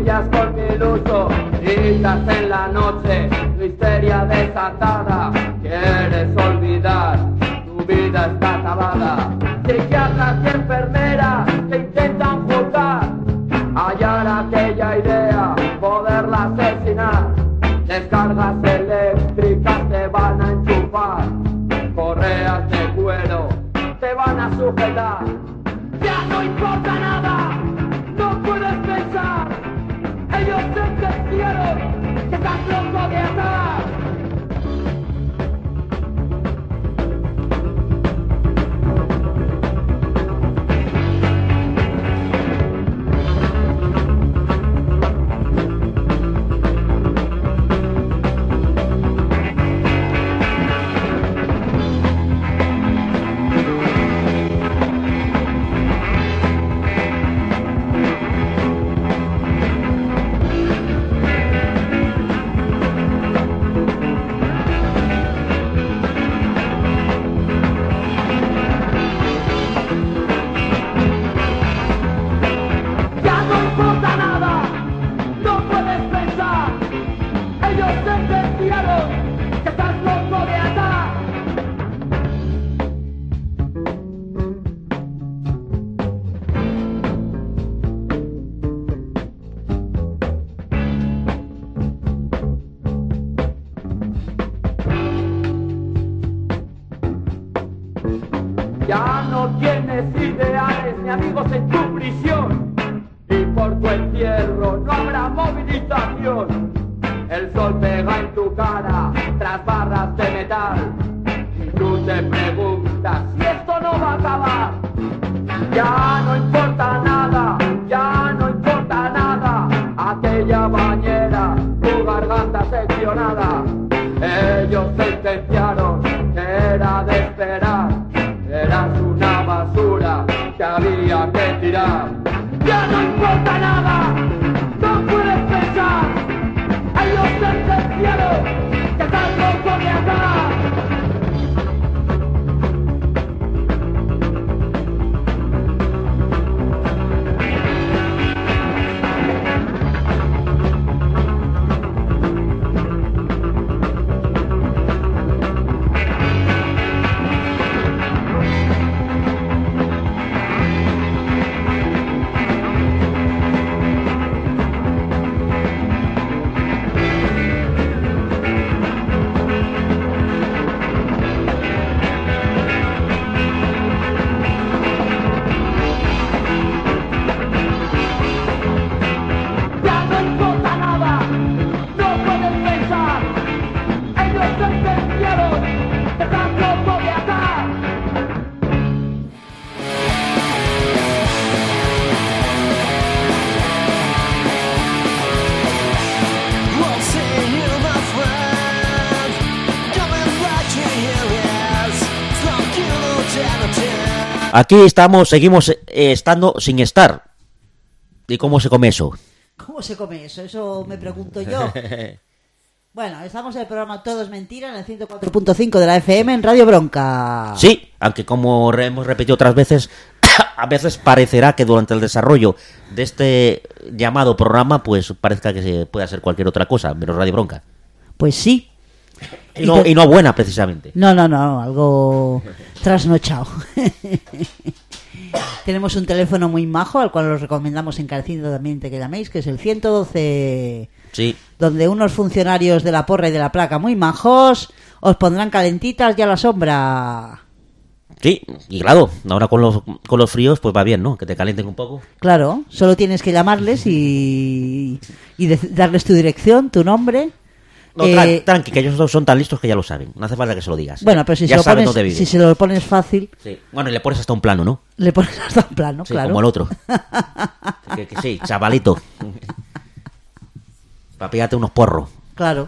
pastillas con mi iluso, gritas en la noche, tu histeria desatada. Quieres olvidar, tu vida está acabada. Psiquiatras y enfermeras que intentan juzgar, hallar aquella idea, poderla asesinar. Descargas eléctricas te van a enchufar, correas de cuero te van a sujetar. Ya no importa nada, no puedes pensar. Ellos sentenciaron que estás loco de atar. Ya no tienes ideales ni amigos en tu prisión, y por tu encierro no habrá movilización. El sol pega en tu cara tras barras de metal, y tú te preguntas si esto no va a acabar. Ya no importa nada, ya no importa nada, aquella bañera, tu garganta seccionada. Ellos sentenciaron que era de esperar, eras una basura que había que tirar. Ya no importa nada, no puedes pensar. Ellos sentenciaron que estás loco de atar. Aquí estamos, seguimos estando sin estar. ¿Y cómo se come eso? ¿Cómo se come eso? Eso me pregunto yo. Bueno, estamos en el programa Todo es Mentira en el 104.5 de la FM en Radio Bronca. Sí, aunque como hemos repetido otras veces, a veces parecerá que durante el desarrollo de este llamado programa, pues parezca que se puede hacer cualquier otra cosa, menos Radio Bronca. Pues sí. Y no buena, precisamente. No, algo trasnochado. Tenemos un teléfono muy majo, al cual os recomendamos encarecidamente que llaméis, que es el 112... Sí. Donde unos funcionarios de la porra y de la placa muy majos os pondrán calentitas y a la sombra. Sí, y claro, ahora con los fríos pues va bien, ¿no? Que te calienten un poco. Claro, solo tienes que llamarles y darles tu dirección, tu nombre. No, tranqui, que ellos son tan listos que ya lo saben. No hace falta que se lo digas. Bueno, pero si se lo pones fácil... Sí. Bueno, y le pones hasta un plano, ¿no? Le pones hasta un plano, sí, claro. Como el otro. que sí, chavalito. Para pillarte unos porros. Claro.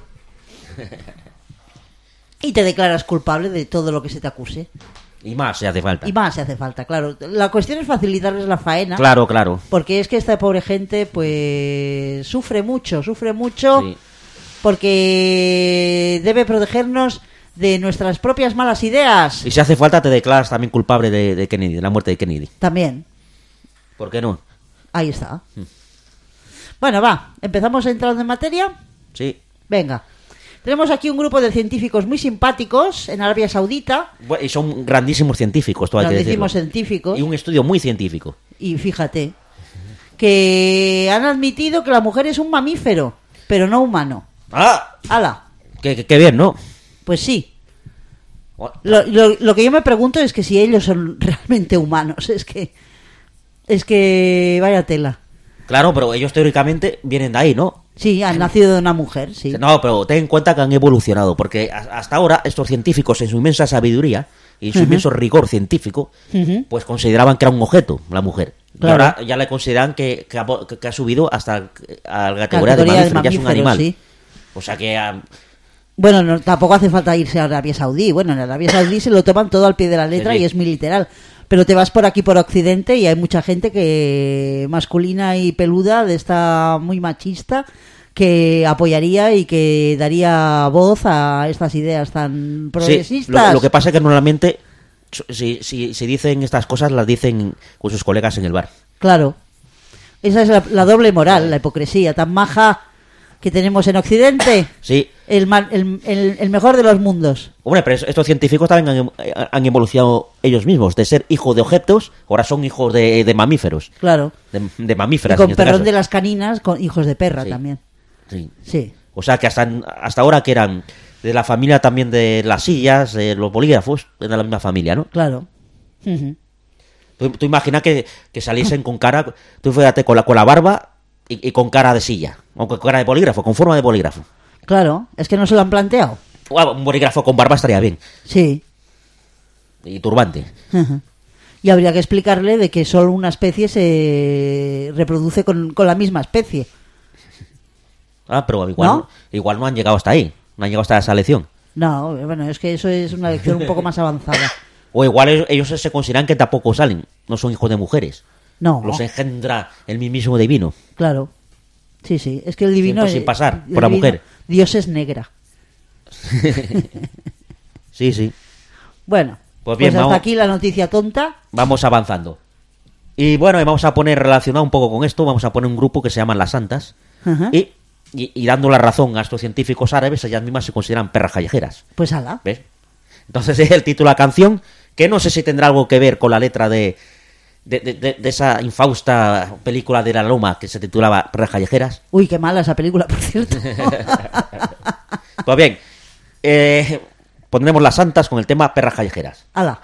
Y te declaras culpable de todo lo que se te acuse. Y más si hace falta. Claro. La cuestión es facilitarles la faena. Claro. Porque es que esta pobre gente, pues, sufre mucho. Sí. Porque debe protegernos de nuestras propias malas ideas. Y si hace falta te declaras también culpable de Kennedy, de la muerte de Kennedy. También. ¿Por qué no? Ahí está. Bueno, va, empezamos entrando en materia. Sí. Venga. Tenemos aquí un grupo de científicos muy simpáticos en Arabia Saudita. Bueno, y son grandísimos científicos, todo hay que decirlo. Grandísimos científicos. Y un estudio muy científico. Y fíjate, que han admitido que la mujer es un mamífero, pero no humano. ¡Ah! ¡Hala! Qué bien, ¿no? Pues sí. Lo que yo me pregunto es que si ellos son realmente humanos. Es que vaya tela. Claro, pero ellos teóricamente vienen de ahí, ¿no? Sí, han nacido de una mujer, sí. No, pero ten en cuenta que han evolucionado, porque hasta ahora estos científicos, en su inmensa sabiduría y su inmenso rigor científico, pues consideraban que era un objeto la mujer. Claro. Y ahora ya le consideran que ha subido hasta a la categoría de mamífero, ya es un animal. Sí. O sea que... Bueno, no, tampoco hace falta irse a Arabia Saudí. Bueno, en Arabia Saudí se lo toman todo al pie de la letra, Sí. y es muy literal. Pero te vas por aquí, por Occidente, y hay mucha gente que masculina y peluda, de esta muy machista, que apoyaría y que daría voz a estas ideas tan progresistas. Sí, lo que pasa es que normalmente, si dicen estas cosas, las dicen con sus colegas en el bar. Claro. Esa es la doble moral, la hipocresía tan maja que tenemos en Occidente. Sí. El mejor de los mundos. Hombre, pero estos científicos también han evolucionado ellos mismos. De ser hijos de objetos, ahora son hijos de mamíferos. Claro. De mamíferas, Y con en este perdón caso. de las caninas, con hijos de perra Sí. también. Sí. Sí. O sea que hasta ahora que eran de la familia también de las sillas, de los bolígrafos, de la misma familia, ¿no? Claro. Ujú. Tú imaginas que saliesen con cara, tú fíjate, con la barba y con cara de silla, o con cara de bolígrafo, con forma de bolígrafo. Claro, es que no se lo han planteado. Un bolígrafo con barba estaría bien, Sí. y turbante. Ujú. Y habría que explicarle de que solo una especie se reproduce con la misma especie. Ah, pero igual no han llegado hasta ahí, no han llegado hasta esa lección. No, bueno, es que eso es una lección un poco más avanzada. O igual ellos se consideran que tampoco salen, no son hijos de mujeres. No, Los engendra el mismo divino. claro. Sí, sí, es que el divino... Tiempo sin pasar el por la divino- mujer. Dios es negra. Sí. Bueno, Pues bien, hasta vamos- aquí la noticia tonta. Vamos avanzando. Y bueno, vamos a poner relacionado un poco con esto, vamos a poner un grupo que se llaman las Santas. Ajá. Y dando la razón a estos científicos árabes, ellas mismas se consideran perras callejeras. Pues ala. ¿Ves? Entonces es el título de la canción, que no sé si tendrá algo que ver con la letra de esa infausta película de la Loma que se titulaba Perras callejeras. Uy, qué mala esa película, por cierto. Pues bien, pondremos las Santas con el tema Perras callejeras. Ala.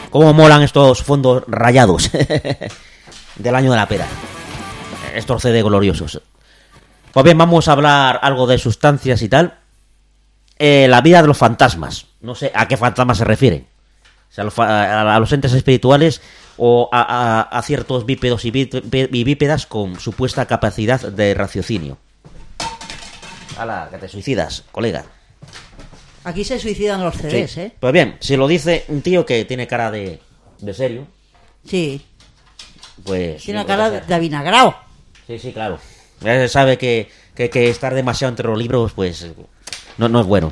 Cómo molan estos fondos rayados del año de la pera. Estos CD gloriosos. Pues bien, vamos a hablar algo de sustancias y tal. La vida de los fantasmas. No sé a qué fantasmas se refieren. O sea, a los entes espirituales o a ciertos bípedos y bípedas con supuesta capacidad de raciocinio. ¡Hala, que te suicidas, colega! Aquí se suicidan los CDs, Sí. ¿eh? Pues bien, si lo dice un tío que tiene cara de serio, Sí, pues... tiene una cara de avinagrao. Sí, claro. Ya se sabe que estar demasiado entre los libros, pues no es bueno.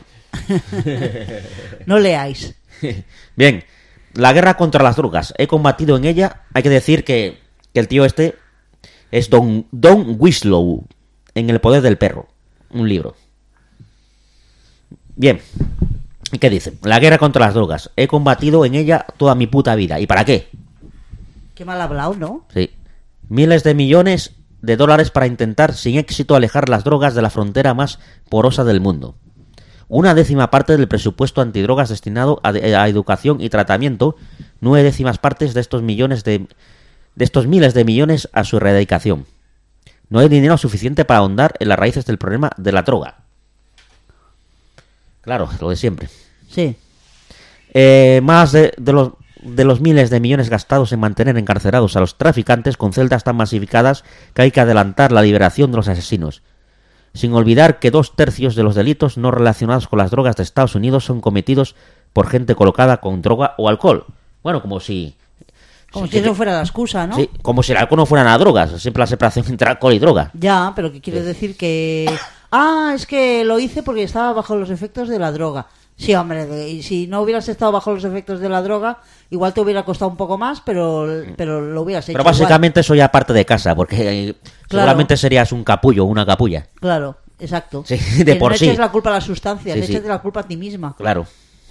No leáis. Bien, la guerra contra las drogas. He combatido en ella. Hay que decir que el tío este es Don Winslow en El poder del perro. Un libro. Bien. ¿Y qué dice? La guerra contra las drogas. He combatido en ella toda mi puta vida. ¿Y para qué? Qué mal hablado, ¿no? Sí. Miles de millones de dólares para intentar sin éxito alejar las drogas de la frontera más porosa del mundo. 1/10 parte del presupuesto antidrogas destinado a educación y tratamiento, 9/10 partes de estos miles de millones a su erradicación. No hay dinero suficiente para ahondar en las raíces del problema de la droga. Claro, lo de siempre. Sí. Más de los miles de millones gastados en mantener encarcelados a los traficantes con celdas tan masificadas que hay que adelantar la liberación de los asesinos. Sin olvidar que 2/3 de los delitos no relacionados con las drogas de Estados Unidos son cometidos por gente colocada con droga o alcohol. Bueno, como si eso fuera la excusa, ¿no? Sí, como si el alcohol no fuera nada drogas, siempre la separación entre alcohol y droga. Ya, pero ¿qué quiere decir? Que... es que lo hice porque estaba bajo los efectos de la droga. Sí, hombre, y si no hubieras estado bajo los efectos de la droga, igual te hubiera costado un poco más, pero lo hubieras hecho. Pero básicamente igual. eso ya parte de casa, porque seguramente serías un capullo o una capulla. Claro, exacto. Sí, de que por no sí. eches la culpa a las sustancias, Sí, eches sí. la culpa a ti misma. Claro.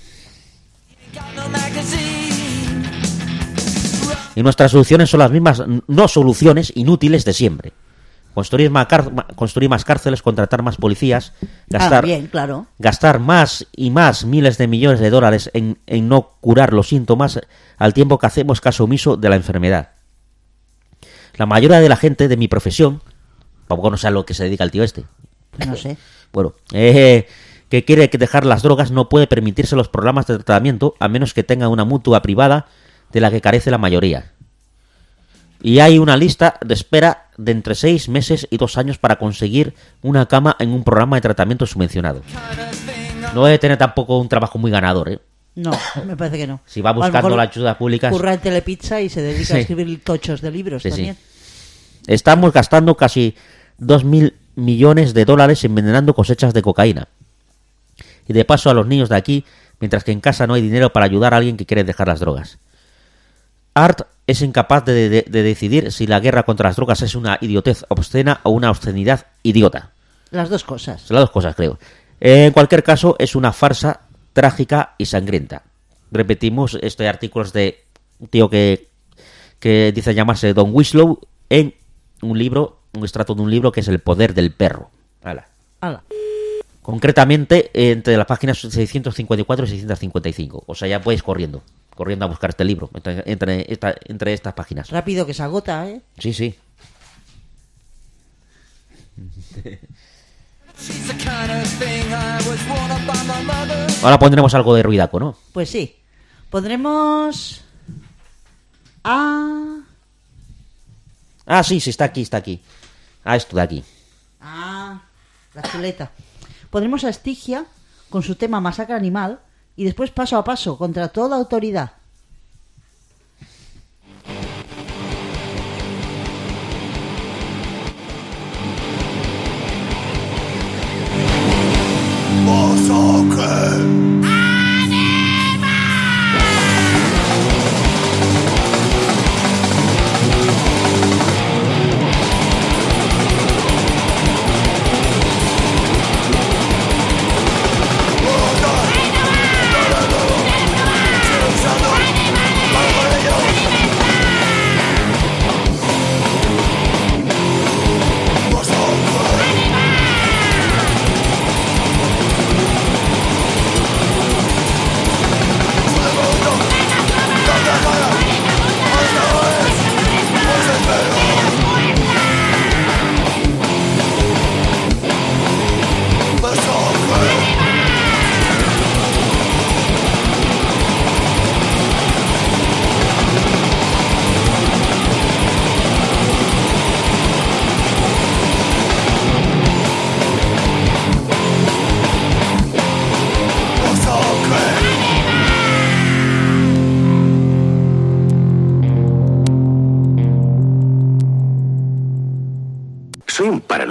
Y nuestras soluciones son las mismas, no soluciones inútiles de siempre. Construir más cárceles, contratar más policías, Bien, claro. gastar más y más miles de millones de dólares en no curar los síntomas al tiempo que hacemos caso omiso de la enfermedad. La mayoría de la gente de mi profesión, tampoco no sé a lo que se dedica el tío este. No sé. Bueno, que quiere dejar las drogas no puede permitirse los programas de tratamiento a menos que tenga una mutua privada de la que carece la mayoría. Y hay una lista de espera de entre 6 meses y 2 años para conseguir una cama en un programa de tratamiento subvencionado. No debe tener tampoco un trabajo muy ganador, ¿eh? No, me parece que no. Si va A lo buscando mejor la ayuda pública... curra en Telepizza y se dedica a Sí. escribir tochos de libros Sí, también. sí. Estamos gastando casi 2.000 millones de dólares envenenando cosechas de cocaína. Y de paso a los niños de aquí, mientras que en casa no hay dinero para ayudar a alguien que quiere dejar las drogas. Art es incapaz de decidir si la guerra contra las drogas es una idiotez obscena o una obscenidad idiota. Las dos cosas. Son las dos cosas, creo. En cualquier caso, es una farsa trágica y sangrienta. Repetimos, este artículo es de un tío que dice llamarse Don Winslow en un extracto de un libro que es El poder del perro. Hala. Concretamente, entre las páginas 654 y 655. O sea, ya podéis corriendo a buscar este libro entre estas páginas. Rápido que se agota, ¿eh? Sí, sí. Ahora pondremos algo de ruidaco, ¿no? Pues sí. Pondremos... Sí, está aquí. Esto de aquí. La chuleta. Pondremos a Estigia con su tema Masacre Animal y después Paso a Paso contra toda autoridad.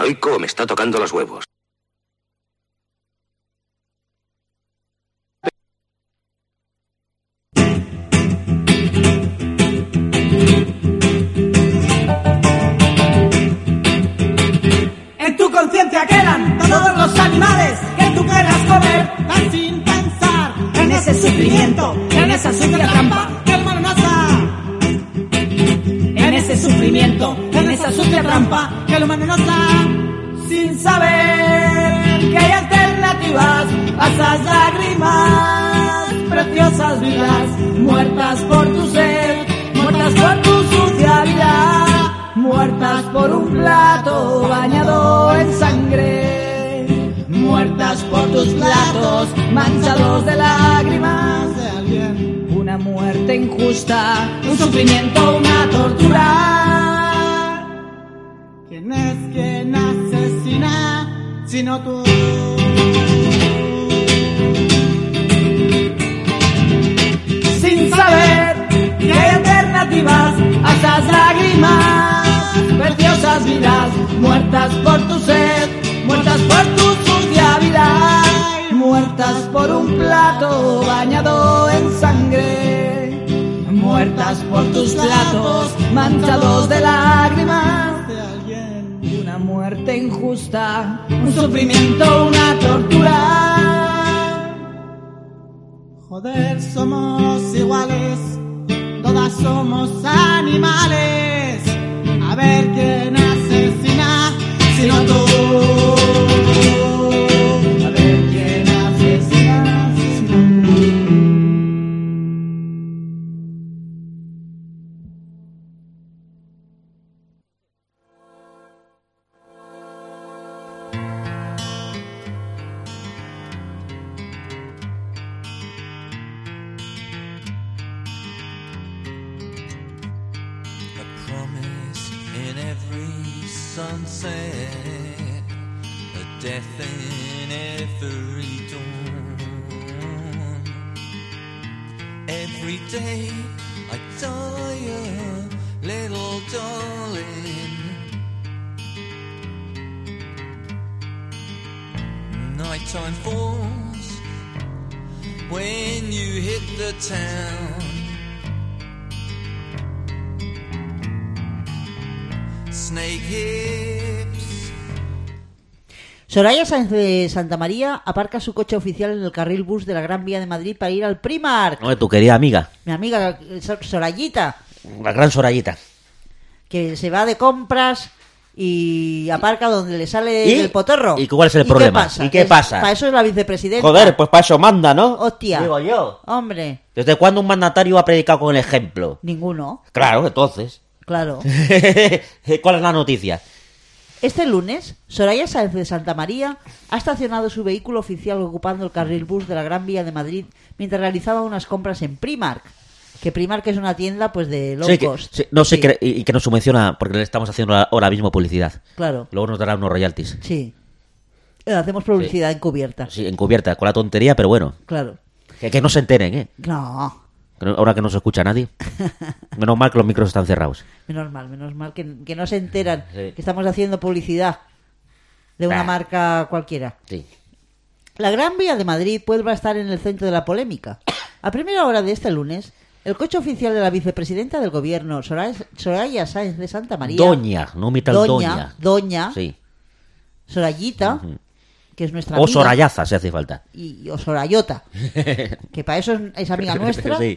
paranoico o me está tocando los huevos. En tu conciencia quedan todos los animales que tú quieras comer, tan sin pensar en ese sufrimiento, en esa sucia trampa que el humano nos da. En ese sufrimiento, en esa sucia trampa que el humano nos da. Sin saber que hay alternativas a esas lágrimas, preciosas vidas, muertas por tu sed, muertas por tu sucia vida, muertas por un plato bañado en sangre, muertas por tus platos manchados de lágrimas de alguien. Una muerte injusta, un sufrimiento, una tortura. ¿Quién es quien asesina sino tú? Sin saber que hay alternativas a esas lágrimas, preciosas vidas, muertas por tu sed, muertas por tu sucia vida, muertas por un plato bañado en sangre, muertas por tus platos manchados de lágrimas de alguien. Una muerte injusta, un sufrimiento, una tortura. Joder, somos iguales, todas somos animales. A ver quién asesina, sino tú. A ver quién asesina, sino tú. In every sunset, a death in every dawn. Every day I die a little darling. Nighttime falls when you hit the town. Snake hips. Soraya Sáenz de Santamaría aparca su coche oficial en el carril bus de la Gran Vía de Madrid para ir al Primark. Oye, tu querida amiga, Mi amiga Sorayita, la gran Sorayita. que se va de compras y aparca donde le sale el potorro. ¿Y cuál es el problema? ¿Y qué pasa? Para eso es la vicepresidenta. Joder, pues para eso manda, ¿no? Hostia. Digo yo. Hombre, ¿Desde cuándo un mandatario ha predicado con el ejemplo? ninguno. Claro, entonces. Claro. ¿Cuál es la noticia? Este lunes, Soraya Sáenz de Santamaría ha estacionado su vehículo oficial ocupando el carril bus de la Gran Vía de Madrid mientras realizaba unas compras en Primark. Que Primark es una tienda pues de low cost. No sé, Sí, y que nos subvenciona porque le estamos haciendo ahora mismo publicidad. claro. Luego nos dará unos royalties. Sí. Hacemos publicidad encubierta. Sí, encubierta, con la tontería, pero bueno. Claro. Que no se enteren, ¿eh? No. Ahora que no se escucha nadie. Menos mal que los micros están cerrados. Menos mal que no se enteran Sí. que estamos haciendo publicidad de una Bah. marca cualquiera. Sí. La Gran Vía de Madrid vuelve a estar en el centro de la polémica. A primera hora de este lunes, el coche oficial de la vicepresidenta del gobierno, Soraya Sáenz de Santamaría... Doña, no mi tal Doña. Doña, Sí. Sorayita, que es nuestra O amiga, Sorayaza, si hace falta. o Sorayota, que para eso es amiga nuestra, Sí.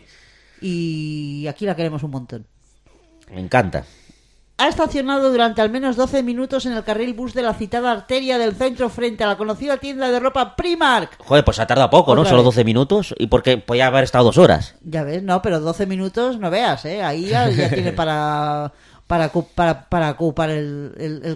y aquí la queremos un montón. Me encanta. Ha estacionado durante al menos 12 minutos en el carril bus de la citada arteria del centro frente a la conocida tienda de ropa Primark. Joder, pues ha tardado poco, ¿no? Otra Solo vez. 12 minutos. ¿Y por qué? Podía haber estado 2 horas. Ya ves, no, pero 12 minutos no veas, ¿eh? Ahí ya tiene para ocupar el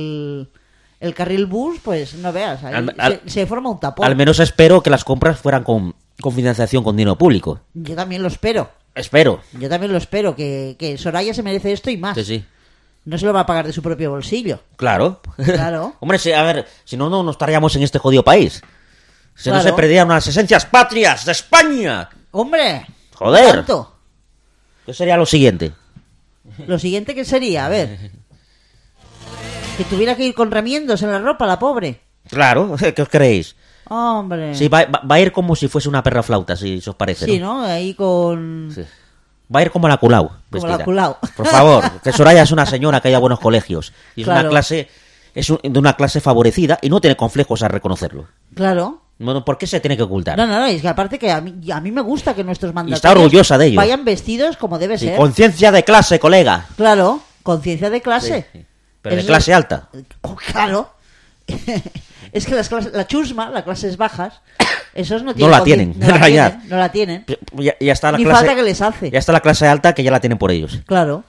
carril bus, pues no veas. Ahí se forma un tapón. Al menos espero que las compras fueran con financiación con dinero público. Yo también lo espero. Espero. Yo también lo espero, que Soraya se merece esto y más. Sí, sí. No se lo va a pagar de su propio bolsillo. Claro. Claro. Hombre, a ver, si no, no estaríamos en este jodido país. Si no Claro. se perderían las esencias patrias de España. ¡Hombre! Joder. ¿Tanto? ¿Qué sería lo siguiente? Lo siguiente que sería, a ver. Que tuviera que ir con remiendos en la ropa, la pobre. Claro, ¿qué os creéis? Hombre. Sí, va a ir como si fuese una perra flauta, si os parece. Sí, ¿no? Ahí con... Sí. Va a ir como la Colau. Como la Colau. Por favor, que Soraya es una señora que haya buenos colegios. Y es Claro. una clase... de una clase favorecida y no tiene complejos a reconocerlo. Claro. Bueno, ¿por qué se tiene que ocultar? No, es que aparte que a mí me gusta que nuestros mandatarios está orgullosa de ello. vayan vestidos como debe Sí, ser. conciencia de clase, colega. Claro, conciencia de clase. Sí. Pero de Eso- clase alta. Oh, claro. Es que la chusma, las clases bajas, esos no tienen la tienen, no en la realidad. tienen, no la tienen. Ya está la Ni clase... falta que les hace. Ya está la clase alta que ya la tienen por ellos. Claro.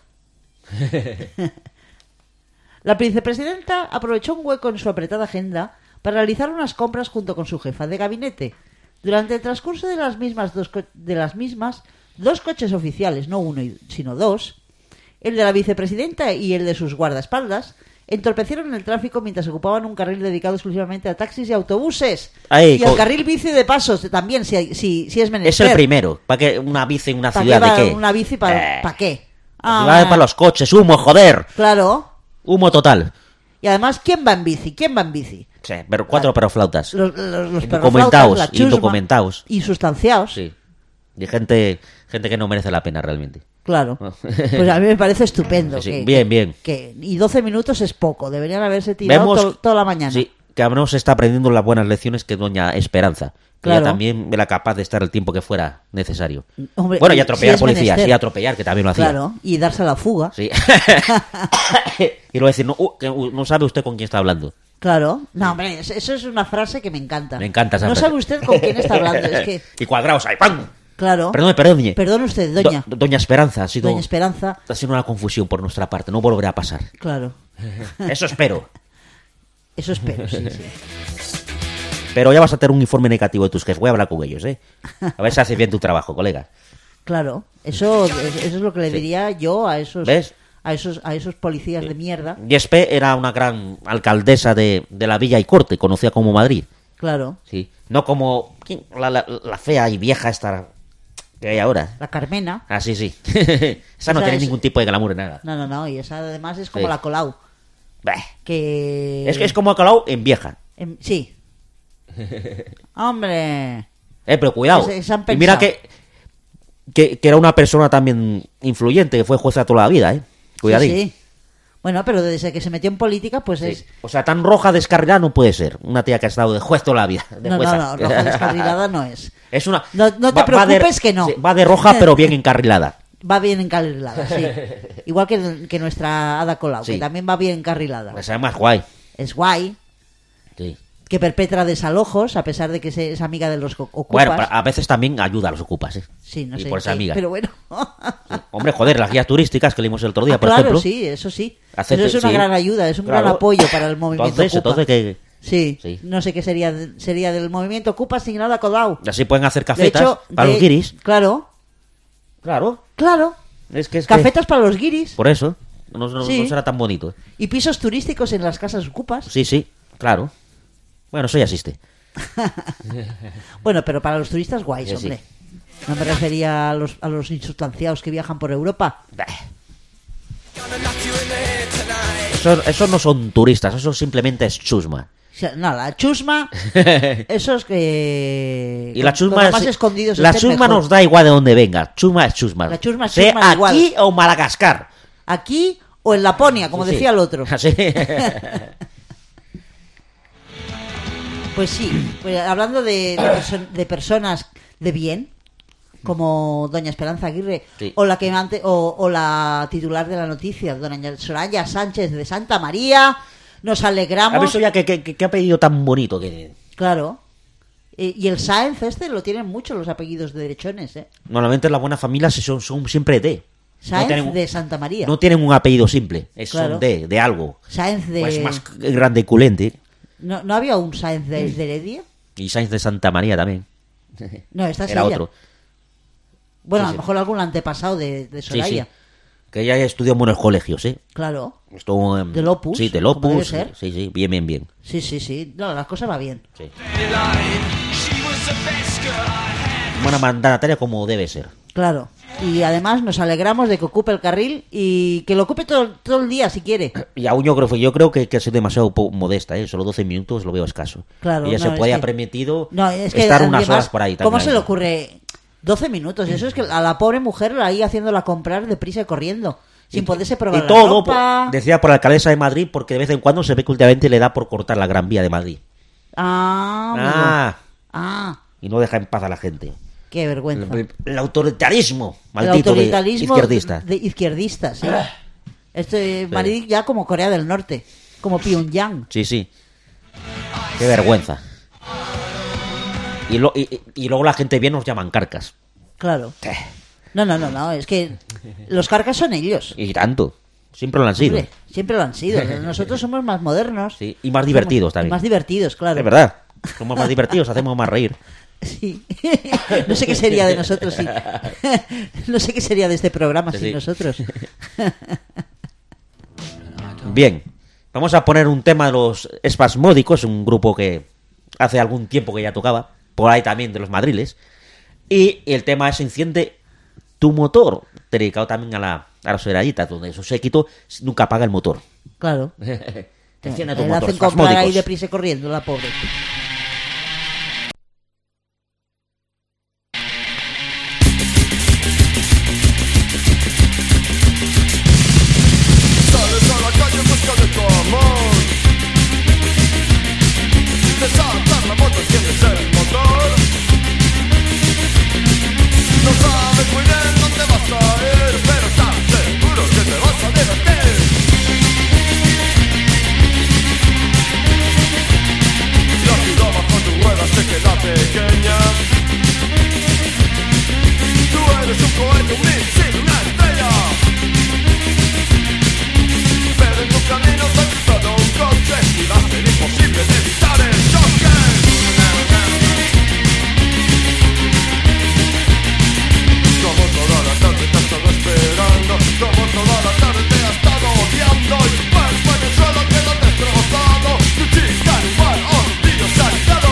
La vicepresidenta aprovechó un hueco en su apretada agenda para realizar unas compras junto con su jefa de gabinete. Durante el transcurso de las mismas, dos coches oficiales, no uno, sino dos, el de la vicepresidenta y el de sus guardaespaldas, entorpecieron el tráfico mientras ocupaban un carril dedicado exclusivamente a taxis y autobuses. Ahí, y el carril bici de pasos también, si es menester. Es el primero. ¿Para qué una bici en una ¿Para ciudad qué va de qué? una bici? ¿Para qué? Ciudades para los coches, humo, joder. Claro. Humo total. Y además, ¿quién va en bici? ¿Quién va en bici? Sí, pero cuatro perroflautas. Los Indocumentados, perroflautas, la chusma, indocumentados. insustanciados. Sí. Y gente que no merece la pena realmente. Claro. Pues a mí me parece estupendo. Sí, sí. Que, Bien. y 12 minutos es poco. Deberían haberse tirado toda la mañana. Sí, que aún se está aprendiendo las buenas lecciones que doña Esperanza. Que Claro. ella también era capaz de estar el tiempo que fuera necesario. Hombre, Bueno, y si atropellar es policías, menester. y atropellar, que también lo hacía. Claro. Y darse a la fuga. Sí. Y luego decir, no sabe usted con quién está hablando. Claro. No, hombre, eso es una frase que me encanta. Me encanta esa No frase. sabe usted con quién está hablando. Es que, Y cuadrados ahí, ¡pam! claro. Perdone. Perdone usted, doña. Doña Esperanza, ha sido Esperanza. una confusión por nuestra parte, no volverá a pasar. Claro. Eso espero. Eso espero, sí. Pero ya vas a tener un informe negativo de tus jefes, voy a hablar con ellos, ¿eh? A ver si haces bien tu trabajo, colega. Claro. Eso es lo que le diría yo a esos... ¿Ves? A esos policías de mierda. Yespe era una gran alcaldesa de la Villa y Corte, conocida como Madrid. Claro. Sí. No como la fea y vieja esta que hay ahora. La Carmena. Ah, sí. Esa no Esa tiene es- ningún tipo de glamour en nada. No. Y esa además es como Sí. la Colau. Bah. Que... Es como Colau en vieja. Sí. Hombre. Pero cuidado. Se han Y mira pensado. que era una persona también influyente, que fue jueza toda la vida, ¿eh? Cuidadín. Sí. Bueno, pero desde que se metió en política, pues Sí. es... O sea, tan roja descarrilada no puede ser. Una tía que ha estado de juez toda la vida. De No, jueza. roja descarrilada no es. Es una... No te preocupes que no. sí, va de roja, pero bien encarrilada. Va bien encarrilada, sí. Igual que nuestra Ada Colau, Sí. que también va bien encarrilada. Pues además guay. Es guay, Sí. que perpetra desalojos, a pesar de que es amiga de los ocupas. Bueno, a veces también ayuda a los ocupas, ¿eh? Sí, no y sé. por esa amiga. Pero bueno. Sí. Hombre, joder, las guías turísticas que leímos el otro día, por claro, ejemplo. sí, eso sí. Hacer- Eso es una sí. gran ayuda, es un Claro. gran apoyo para el movimiento Ocupa. Entonces que Sí, Sí. no sé qué sería del movimiento Ocupa sin Ada Colau. así pueden hacer De cafetas hecho, para los guiris. Claro, Claro. Es que cafetas para los guiris por eso. No Sí. será tan bonito. y pisos turísticos en las casas Ocupas. Sí, claro. Bueno, eso ya existe. Bueno, pero para los turistas guays, Sí, hombre. No me refería a los insustanciados que viajan por Europa. Bah. Esos no son turistas, eso simplemente es chusma. O sea, no, la chusma, esos que... Y la chusma más escondidos la estén chusma mejor. nos da igual de dónde venga. Chusma es chusma. La chusma es Sea chusma da igual. aquí o Madagascar. Aquí o en Laponia, como Sí, decía sí. el otro. Así. Pues sí, pues hablando de personas de bien, como doña Esperanza Aguirre, Sí. o la que o la titular de la noticia, doña Soraya Sánchez de Santa María, nos A alegramos. ver, eso ya que apellido tan bonito que... Claro. Y el Sáenz lo tienen mucho los apellidos de derechones, ¿eh? Normalmente las buenas familias son siempre de. Sáenz tienen- de Santa María. No tienen un apellido simple, Claro. son de algo. Sáenz de... Pues más grandiculente. ¿No había un Sáenz de Heredia? Y Sainz de Santa María también. No, esta es Era ella. otro. Bueno, Sí, a sí. lo mejor algún antepasado de Sí, Soraya. sí. Que ella estudió en buenos colegios, ¿eh? Claro. Estuvo en... Del Opus, Sí, del como debe Opus. ser. Sí, bien. Sí. No, la cosa va bien. Sí. Buena mandataria como debe ser. Claro. Y además nos alegramos de que ocupe el carril y que lo ocupe todo el día si quiere. Y aún yo creo que es demasiado modesta, ¿eh? Solo 12 minutos lo veo escaso. Claro, Ella no, se puede es haber permitido es que estar unas además, horas por ahí también. ¿Cómo se le ocurre 12 minutos? Eso es que a la pobre mujer la ahí haciéndola comprar deprisa y corriendo. Sin poderse probar y la todo, ropa. decía por la alcaldesa de Madrid, porque de vez en cuando se ve que últimamente le da por cortar la Gran Vía de Madrid. Ah, Y no deja en paz a la gente. qué vergüenza. El autoritarismo, El maldito autoritarismo de izquierdista. de izquierdistas, sí. Madrid ya como Corea del Norte, como Pyongyang. Sí. Qué vergüenza. Y luego la gente bien nos llaman carcas. Claro. No, es que los carcas son ellos. Y tanto. Siempre lo han sido. Hombre, siempre lo han sido. Nosotros somos más modernos. Sí, y más divertidos también. Más divertidos, claro. Es verdad. Somos más divertidos, hacemos más reír. Sí. No sé qué sería de nosotros si... No sé qué sería de este programa sin Sí. nosotros. Bien. Vamos a poner un tema de los Espasmódicos, un grupo que hace algún tiempo que ya tocaba. Por ahí también de los madriles. Y el tema es Enciende tu motor, dedicado también a las heraditas, donde su séquito nunca apaga el motor. Claro. Enciende tu Le motor, hacen comprar ahí Espasmódicos. deprisa y corriendo, la pobre. Sales a la calle en busca de tu amor. Desatar la moto, enciendes el motor. No sabes muy bien dónde vas a ir, pero estás seguro que te vas a divertir. La ciudad bajo tu rueda se queda pequeña. Tú eres un cohete, un misil, una estrella. Pero en tu camino se ha cruzado un coche y va a ser imposible de evitar el choque. Como toda la tarde te ha estado esperando, como toda la tarde te ha estado odiando. Y tu cuerpo en el suelo queda destrozado. Tu chica igual, tío se ha ligado.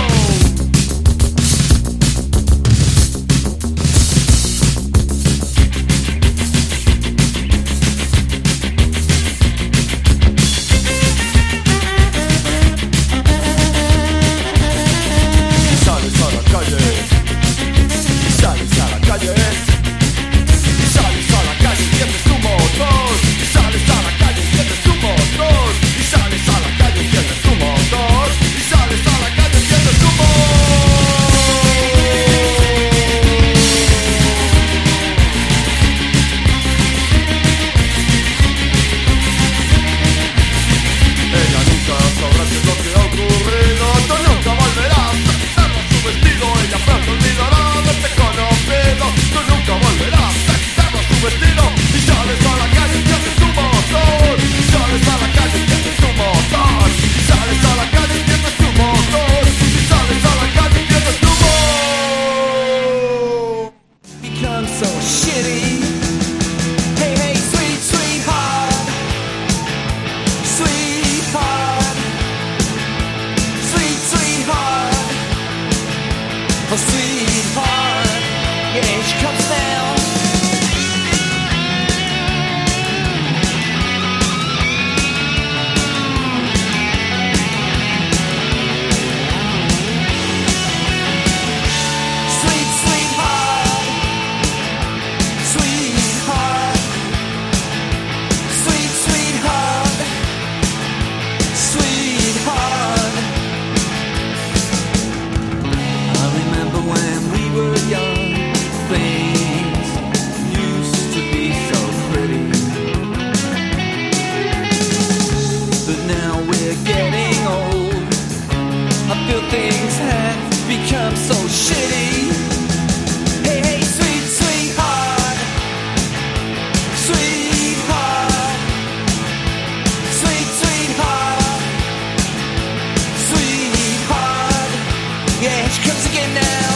Y sales a la calle, y sales a la calle, y sales a la calle, enciendes tu motor, y sales a la calle, enciendes tu motor, y sales a la calle, enciendes tu motor, y sales a la calle, enciendes tu motor. Ella nunca sabrá qué es lo que ha ocurrido. Tú nunca volverás a quitarle su vestido. Ella pronto olvidará haberte conocido. Tú nunca volverás a quitarle su vestido. Y sales a la calle y enciendes tu motor. Y sales a la calle y enciendes tu motor. Y sales a la calle y enciendes tu motor. Y sales a la calle y enciendes tu motor. Become so shitty. Hey, hey, sweet, sweetheart. Sweetheart. Sweet, sweetheart. Oh, sweetheart. Yeah, she comes down. Sweet, sweetheart. Sweetheart. Sweet, sweetheart. Sweetheart. I remember when we were young, things used to be so pretty. But now we're getting old. I feel things have become so shitty. Hey, hey, sweet, sweetheart. Sweetheart. Sweet, sweetheart. Sweetheart. Yeah, she comes again now.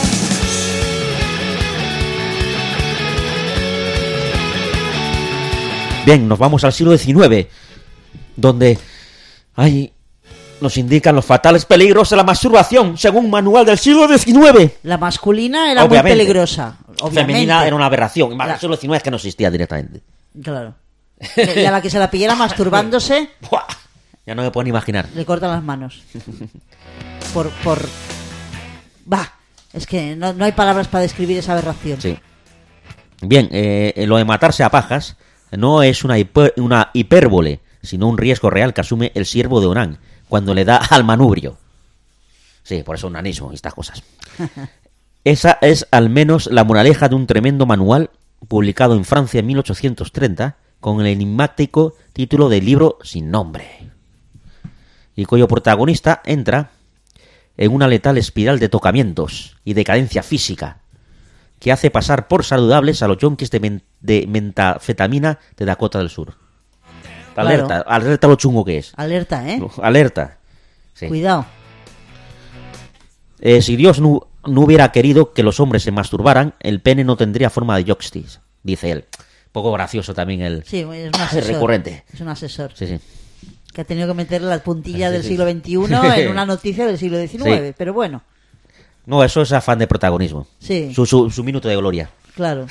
Bien, nos vamos al siglo XIX, donde nos indican los fatales peligros de la masturbación, según un manual del siglo XIX. La masculina era Obviamente. muy peligrosa. obviamente. femenina era una aberración. Más La- el siglo XIX es que no existía directamente. Claro. Y a la que se la pillara masturbándose, ¡Buah! Ya no me puedo ni imaginar. le cortan las manos. Por... Bah, es que no hay palabras para describir esa aberración. Sí. Bien, lo de matarse a pajas no es una hipérbole, sino un riesgo real que asume el siervo de Onán cuando le da al manubrio. Sí, por eso onanismo y estas cosas. Esa es al menos la moraleja de un tremendo manual publicado en Francia en 1830 con el enigmático título de Libro sin nombre, y cuyo protagonista entra en una letal espiral de tocamientos y decadencia física que hace pasar por saludables a los yonkis de metafetamina de Dakota del Sur. Alerta, Claro. alerta lo chungo que es. Alerta, ¿eh? Alerta. Sí. Cuidado. Si Dios no hubiera querido que los hombres se masturbaran, el pene no tendría forma de joystick, dice él. Poco gracioso también el Sí, es un asesor. recurrente. Es un asesor. Sí, sí. Que ha tenido que meter la puntilla Sí, del sí. siglo XXI en una noticia del siglo XIX. Sí. Pero bueno, No, eso es afán de protagonismo. Sí. Su minuto de gloria. claro.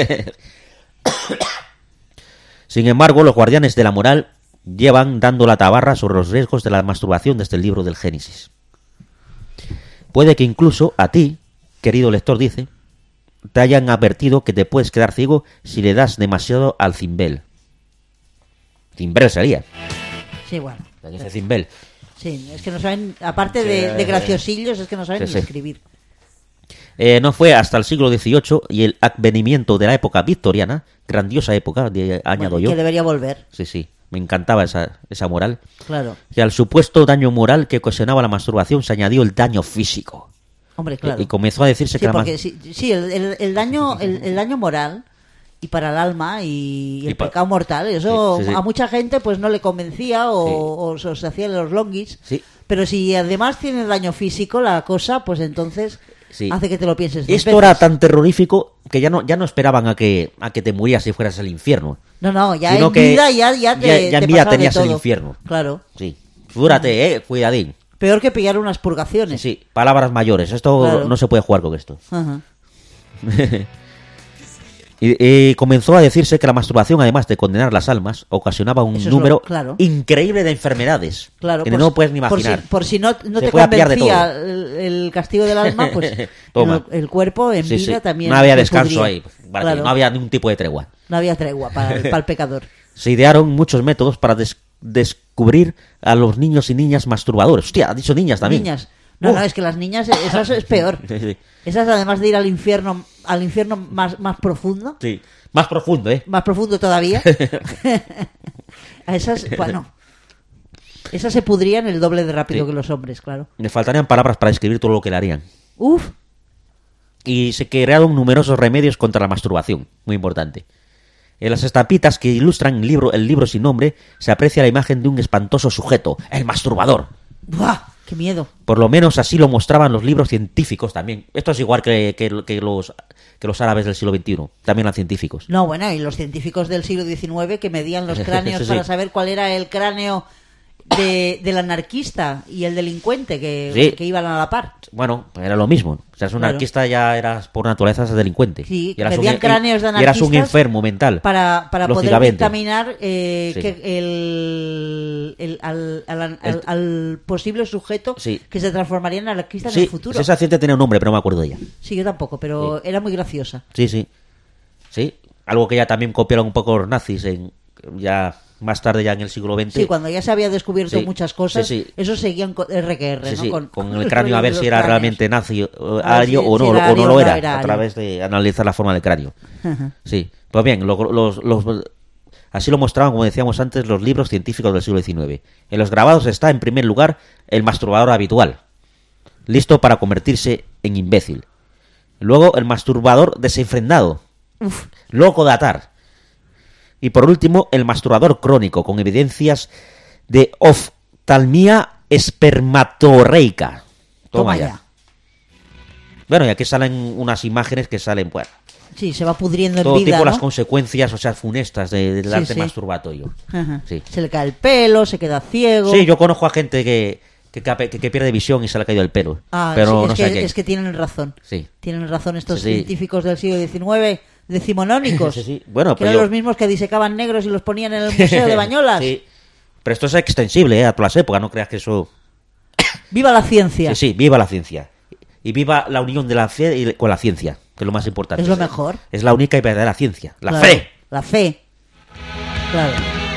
Sin embargo, los guardianes de la moral llevan dando la tabarra sobre los riesgos de la masturbación desde el libro del Génesis. Puede que incluso a ti, querido lector, dice, te hayan advertido que te puedes quedar ciego si le das demasiado al cimbel. Cimbel sería. Sí, bueno. Dice cimbel. Sí, es que no saben, aparte de graciosillos, es que no saben Sí, ni sí. escribir. No fue hasta el siglo XVIII y el advenimiento de la época victoriana, grandiosa época, añado Bueno, yo. que debería volver, Sí, sí, me encantaba esa moral. claro. Que al supuesto daño moral que ocasionaba la masturbación se añadió el daño físico. Hombre, claro. Y comenzó a decirse Sí, que la porque mas- sí, el daño moral y para el alma y el Y pa- pecado mortal, eso Sí, sí, sí. a mucha gente pues no le convencía o se hacían los longuis. Sí. Pero si además tiene daño físico la cosa, pues entonces Sí. hace que te lo pienses dos Esto veces. era tan terrorífico que ya no esperaban a que te murieras y fueras al infierno. No, ya sino en que vida ya te ya en te vida pasaba de tenías el todo. infierno. Claro. Sí. Figúrate, cuidadín. Peor que pillar unas purgaciones. Sí, palabras mayores. Esto Claro. no se puede jugar con esto. Ajá. Y comenzó a decirse que la masturbación, además de condenar las almas, ocasionaba un Eso es número claro. increíble de enfermedades. Claro, que por no si- puedes ni por imaginar. por si no Se te puede pillar de convencía todo. el castigo del alma, pues Toma. el cuerpo en Sí, vida sí. también. No había se descanso pudría. ahí. Para ti, Claro, no había ningún tipo de tregua. no había tregua para el pecador. Se idearon muchos métodos para descubrir a los niños y niñas masturbadores. Hostia, ha dicho niñas también. Niñas. No, es que las niñas, esas es peor. Sí, sí. Esas además de ir al infierno más profundo, Sí. Más profundo, ¿eh? más profundo todavía. A esas, bueno, esas se pudrían el doble de rápido Sí. que los hombres, claro. Me faltarían palabras para describir todo lo que le harían. Uf, Y se crearon numerosos remedios contra la masturbación. Muy importante. En las estampitas que ilustran el libro sin nombre se aprecia la imagen de un espantoso sujeto, el masturbador. ¡buah! ¡Qué miedo! Por lo menos así lo mostraban los libros científicos también. Esto es igual que los árabes del siglo XXI. También eran científicos. No, bueno, y los científicos del siglo XIX que medían los cráneos Sí, sí. para saber cuál era el cráneo del anarquista y el delincuente que Sí. iban a la par. Bueno, era lo mismo. O sea, un Claro. anarquista ya eras por naturaleza delincuente. Sí, Y eras medían cráneos de y eras un anarquistas enfermo mental. Para poder lógicamente. dictaminar Sí. que al posible sujeto Sí. que se transformaría en anarquista en Sí, el futuro. esa ciencia tenía un nombre, pero no me acuerdo de ella. Sí, yo tampoco, pero era muy graciosa. Sí, sí. Sí, algo que ya también copiaron un poco los nazis ya más tarde, ya en el siglo XX. Sí, cuando ya se había descubierto Sí, muchas cosas, sí, sí. eso seguían con RQR, Sí, ¿no? sí, Con el cráneo a ver los si era cráneos. realmente nazi, A ver ario si- o si no, era o ario no o lo no era, era a ario. través de analizar la forma del cráneo. Ajá. Sí, pues bien, así lo mostraban, como decíamos antes, los libros científicos del siglo XIX. En los grabados está, en primer lugar, el masturbador habitual, listo para convertirse en imbécil. Luego, el masturbador desenfrendado, loco de atar. Y por último, el masturbador crónico, con evidencias de oftalmia espermatorreica. Toma ya. Bueno, y aquí salen unas imágenes que salen, bueno, Sí, se va pudriendo en todo vida, tipo ¿no? las consecuencias, o sea, funestas del Sí, arte sí. masturbatorio. Ajá. Sí. Se le cae el pelo, se queda ciego. Sí, yo conozco a gente que pierde visión y se le ha caído el pelo. sí, pero no sé qué. es que tienen razón. Sí. Tienen razón estos Sí, sí. científicos del siglo XIX, decimonónicos. Sí, sí. Bueno, que pues eran yo- los mismos que disecaban negros y los ponían en el Museo de Bañolas. Sí. Pero esto es extensible, a todas las épocas, no creas que eso... ¡Viva la ciencia! Sí, sí, viva la ciencia. Y viva la unión de la fe con la ciencia, que es lo más importante. Es lo mejor. Es la única y verdadera ciencia. La Claro, fe. La fe. Claro.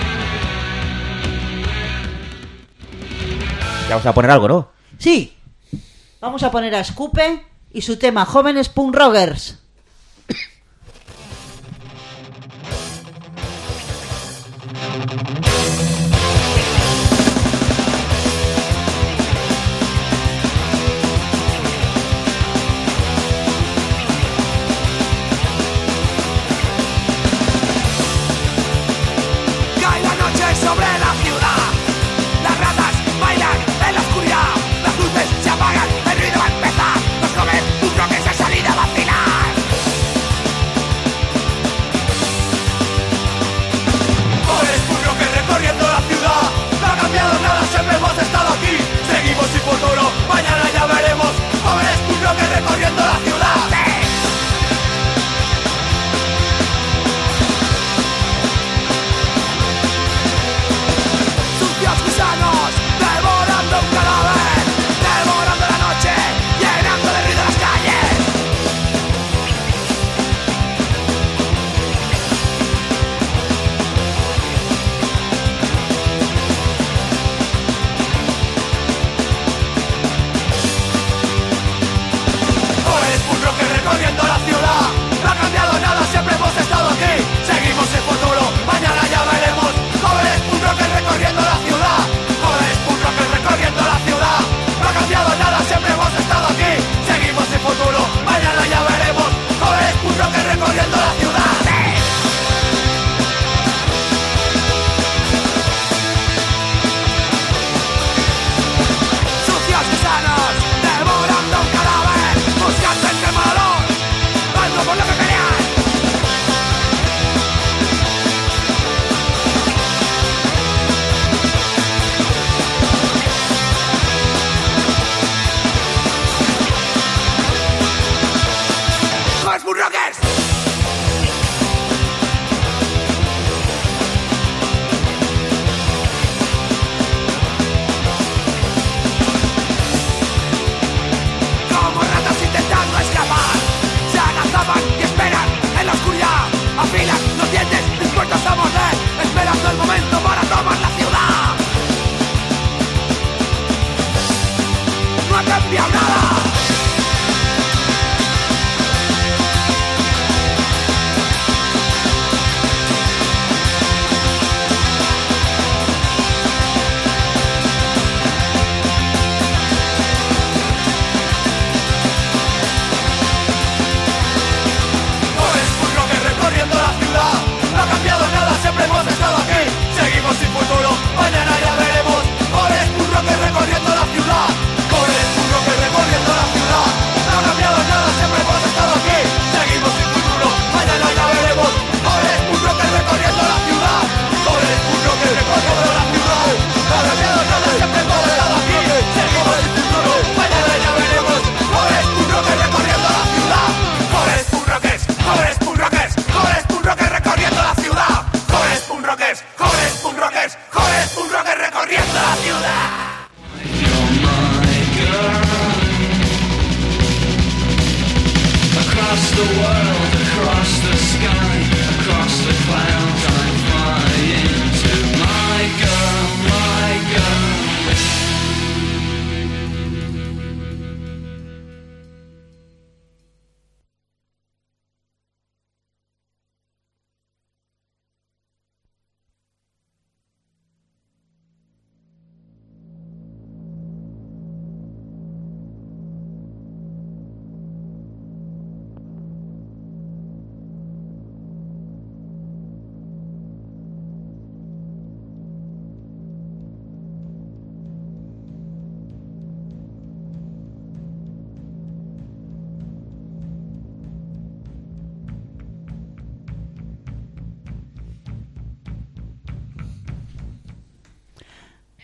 Ya vamos a poner algo, ¿no? Sí. Vamos a poner a Scupe y su tema Jóvenes Punk Rockers. Cae la noche sobre la ciudad. Las ratas bailan en la oscuridad. Las luces se apagan, el ruido va a empezar. Los jóvenes punk rockers han salido a vacilar. Jóvenes punk rockers recorriendo la ciudad. No ha cambiado nada, siempre hemos estado aquí. Seguimos sin futuro, mañana ya veremos. Jóvenes punk rockers recorriendo la ciudad. Sucios gusanos, devorando un cadáver, devorando la noche, llenando de ruido las calles. Jóvenes punk rockers recorriendo la ciudad. No ha cambiado nada, siempre hemos estado aquí. Seguimos el futuro, mañana ya veremos. Jóvenes punk rockers recorriendo la ciudad. Jóvenes punk rockers recorriendo la ciudad. No ha cambiado nada, siempre hemos estado aquí. Seguimos el futuro, mañana ya veremos. Jóvenes punk rockers recorriendo la ciudad. Sucios gusanos, devorando un cadáver, buscando entre el mal olor, algo por lo que pelear. ¡Jóvenes punk rockers! Como ratas intentando escapar, se agazapan y esperan en la oscuridad. Afilan los dientes, dispuestos a morder, esperando el momento para tomar la ciudad. No ha cambiado nada. Jóvenes punk rockers recorriendo la ciudad.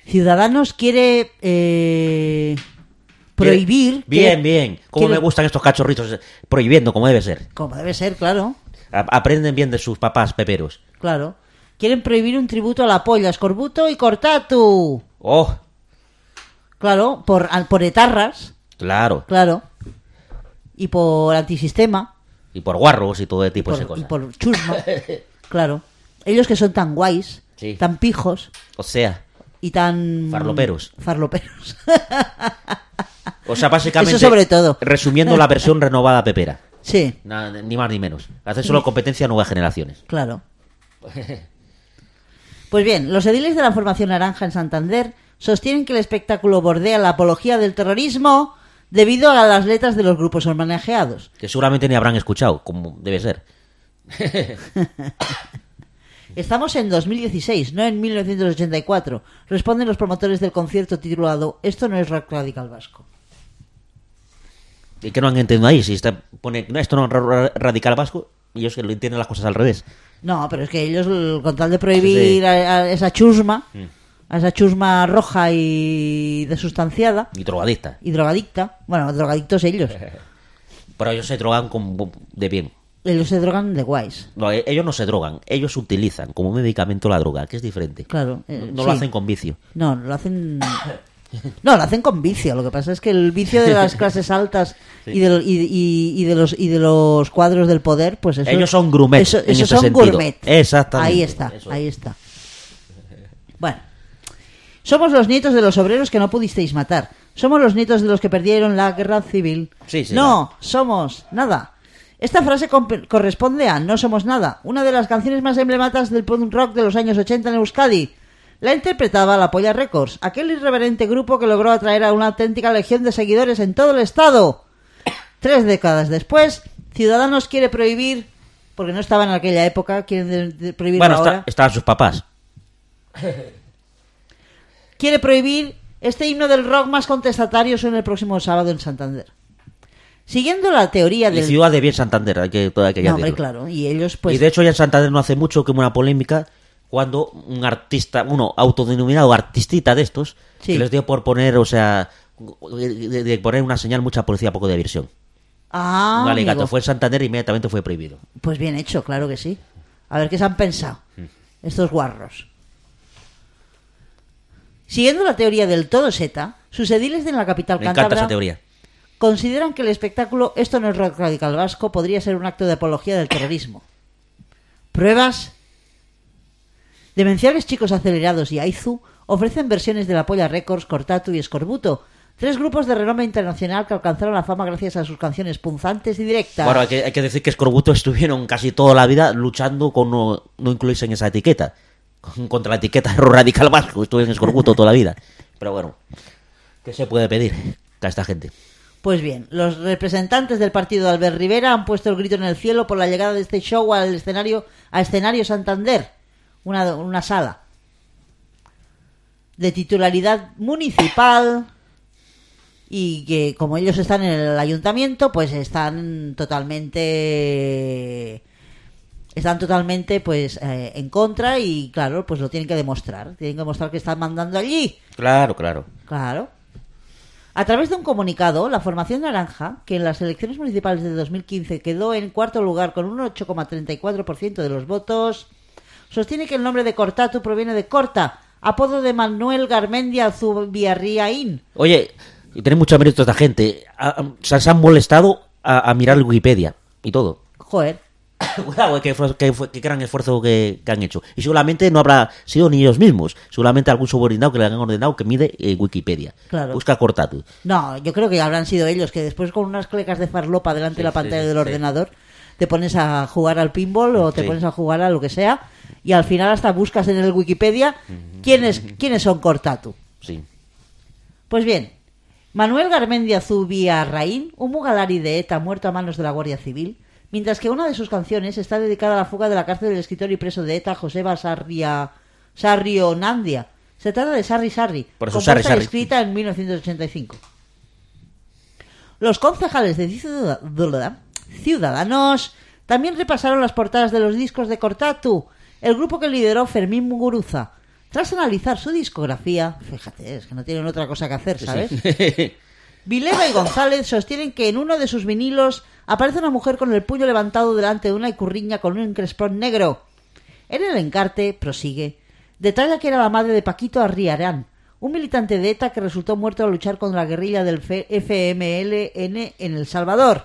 Ciudadanos quiere prohibir... Bien. Cómo quiere- me gustan estos cachorritos. Prohibiendo, como debe ser. Como debe ser, claro. Aprenden bien de sus papás peperos. Claro. Quieren prohibir un tributo a la polla, Escorbuto y Cortatu. ¡Oh! Claro, por etarras, Claro. claro. Y por antisistema. Y por guarros y todo de tipo de Y cosas. por chusma. Claro. Ellos que son tan guays, Sí. tan pijos O sea, y tan... Farloperos. Farloperos. o sea, básicamente... Eso sobre todo. Resumiendo la versión renovada pepera. Sí, Ni más ni menos. Hace solo competencia a nuevas generaciones. claro. Pues bien, los ediles de la Formación Naranja en Santander sostienen que el espectáculo bordea la apología del terrorismo debido a las letras de los grupos homenajeados. Que seguramente ni habrán escuchado, como debe ser. Estamos en 2016, no en 1984, responden los promotores del concierto titulado Esto no es rock radical vasco. ¿Y que no han entendido ahí? Si pone, no, esto no es radical vasco, y ellos que lo entienden las cosas al revés. No, pero es que ellos, con tal de prohibir Sí. a esa chusma, a esa chusma roja y desustanciada Y drogadicta. y drogadicta, bueno, drogadictos ellos, Pero ellos se drogan de bien. ellos se drogan de guays, No, ellos no se drogan, ellos utilizan como medicamento la droga, que es diferente. claro. No sí. lo hacen con vicio. No, lo hacen... No, lo hacen con vicio. Lo que pasa es que el vicio de las clases altas Sí. y de los cuadros del poder, pues eso... Ellos son gourmet, Eso, en eso ese son sentido. gourmet. Exactamente. Ahí está, Eso es. ahí está. Bueno. Somos los nietos de los obreros que no pudisteis matar. Somos los nietos de los que perdieron la guerra civil. Sí, sí, no, somos nada. Esta frase corresponde a No somos nada, una de las canciones más emblemáticas del punk rock de los años 80 en Euskadi. La interpretaba la Polla Records, aquel irreverente grupo que logró atraer a una auténtica legión de seguidores en todo el estado. 3 décadas después, Ciudadanos quiere prohibir, porque no estaba en aquella época, quieren prohibirlo Bueno, ahora. estaban sus papás. Quiere prohibir este himno del rock más contestatario en el próximo sábado en Santander. Siguiendo la teoría Y del... ciudad de bien Santander, hay que No, hombre, añadirlo. claro, y ellos pues... Y de hecho ya en Santander no hace mucho que hubo una polémica cuando un artista, uno autodenominado artistita de estos, Sí. que les dio por poner, o sea, de poner una señal mucha policía, poco de diversión. Ah, un alegato. amigo. Fue en Santander y inmediatamente fue prohibido. Pues bien hecho, claro que sí. A ver qué se han pensado estos guarros. Siguiendo la teoría del todo seta, sus ediles de la capital Me encanta cántabra esa teoría. consideran que el espectáculo Esto no es rock radical vasco podría ser un acto de apología del terrorismo. ¿Pruebas? Demenciales Chicos Acelerados y Aizu ofrecen versiones de la Polla Records, Cortatu y Escorbuto, 3 grupos de renombre internacional que alcanzaron la fama gracias a sus canciones punzantes y directas. Bueno, hay que decir que Escorbuto estuvieron casi toda la vida luchando con no incluirse en esa etiqueta. Contra la etiqueta de rock radical vasco. Estuve en Escorbuto toda la vida. Pero bueno, ¿qué se puede pedir a esta gente? Pues bien, los representantes del partido de Albert Rivera han puesto el grito en el cielo por la llegada de este show al escenario Santander, una sala de titularidad municipal y que como ellos están en el ayuntamiento, pues están totalmente pues en contra y claro, pues lo tienen que demostrar que están mandando allí. Claro. Claro. A través de un comunicado, la Formación Naranja, que en las elecciones municipales de 2015 quedó en cuarto lugar con un 8,34% de los votos, sostiene que el nombre de Cortatu proviene de Corta, apodo de Manuel Garmendia Zubiarriain. Oye, y tiene mucho mérito esta gente. Se han molestado a mirar Wikipedia y todo. Joder. Cuidado, qué gran esfuerzo que han hecho. Y seguramente no habrá sido ni ellos mismos. Seguramente algún subordinado que le han ordenado que mide Wikipedia. Claro. Busca Cortatu. No, yo creo que habrán sido ellos, que después con unas clecas de farlopa delante de la pantalla del ordenador te pones a jugar al pinball o te pones a jugar a lo que sea y al final hasta buscas en el Wikipedia quiénes son Cortatu. Sí. Pues bien, Manuel Garmendia Zubiarraín, un mugalari de ETA muerto a manos de la Guardia Civil, mientras que una de sus canciones está dedicada a la fuga de la cárcel del escritor y preso de ETA Joseba Sarrionandia. Se trata de Sarri Sarri, Por eso compuesta Sarri y escrita en 1985. Los concejales de Ciudadanos también repasaron las portadas de los discos de Cortatu, el grupo que lideró Fermín Muguruza. Tras analizar su discografía, fíjate, es que no tienen otra cosa que hacer, ¿sabes? Sí. Vileva y González sostienen que en uno de sus vinilos aparece una mujer con el puño levantado delante de una icurriña con un crespón negro. En el encarte, prosigue, detalla que era la madre de Paquito Arriarán, un militante de ETA que resultó muerto al luchar contra la guerrilla del FMLN en El Salvador.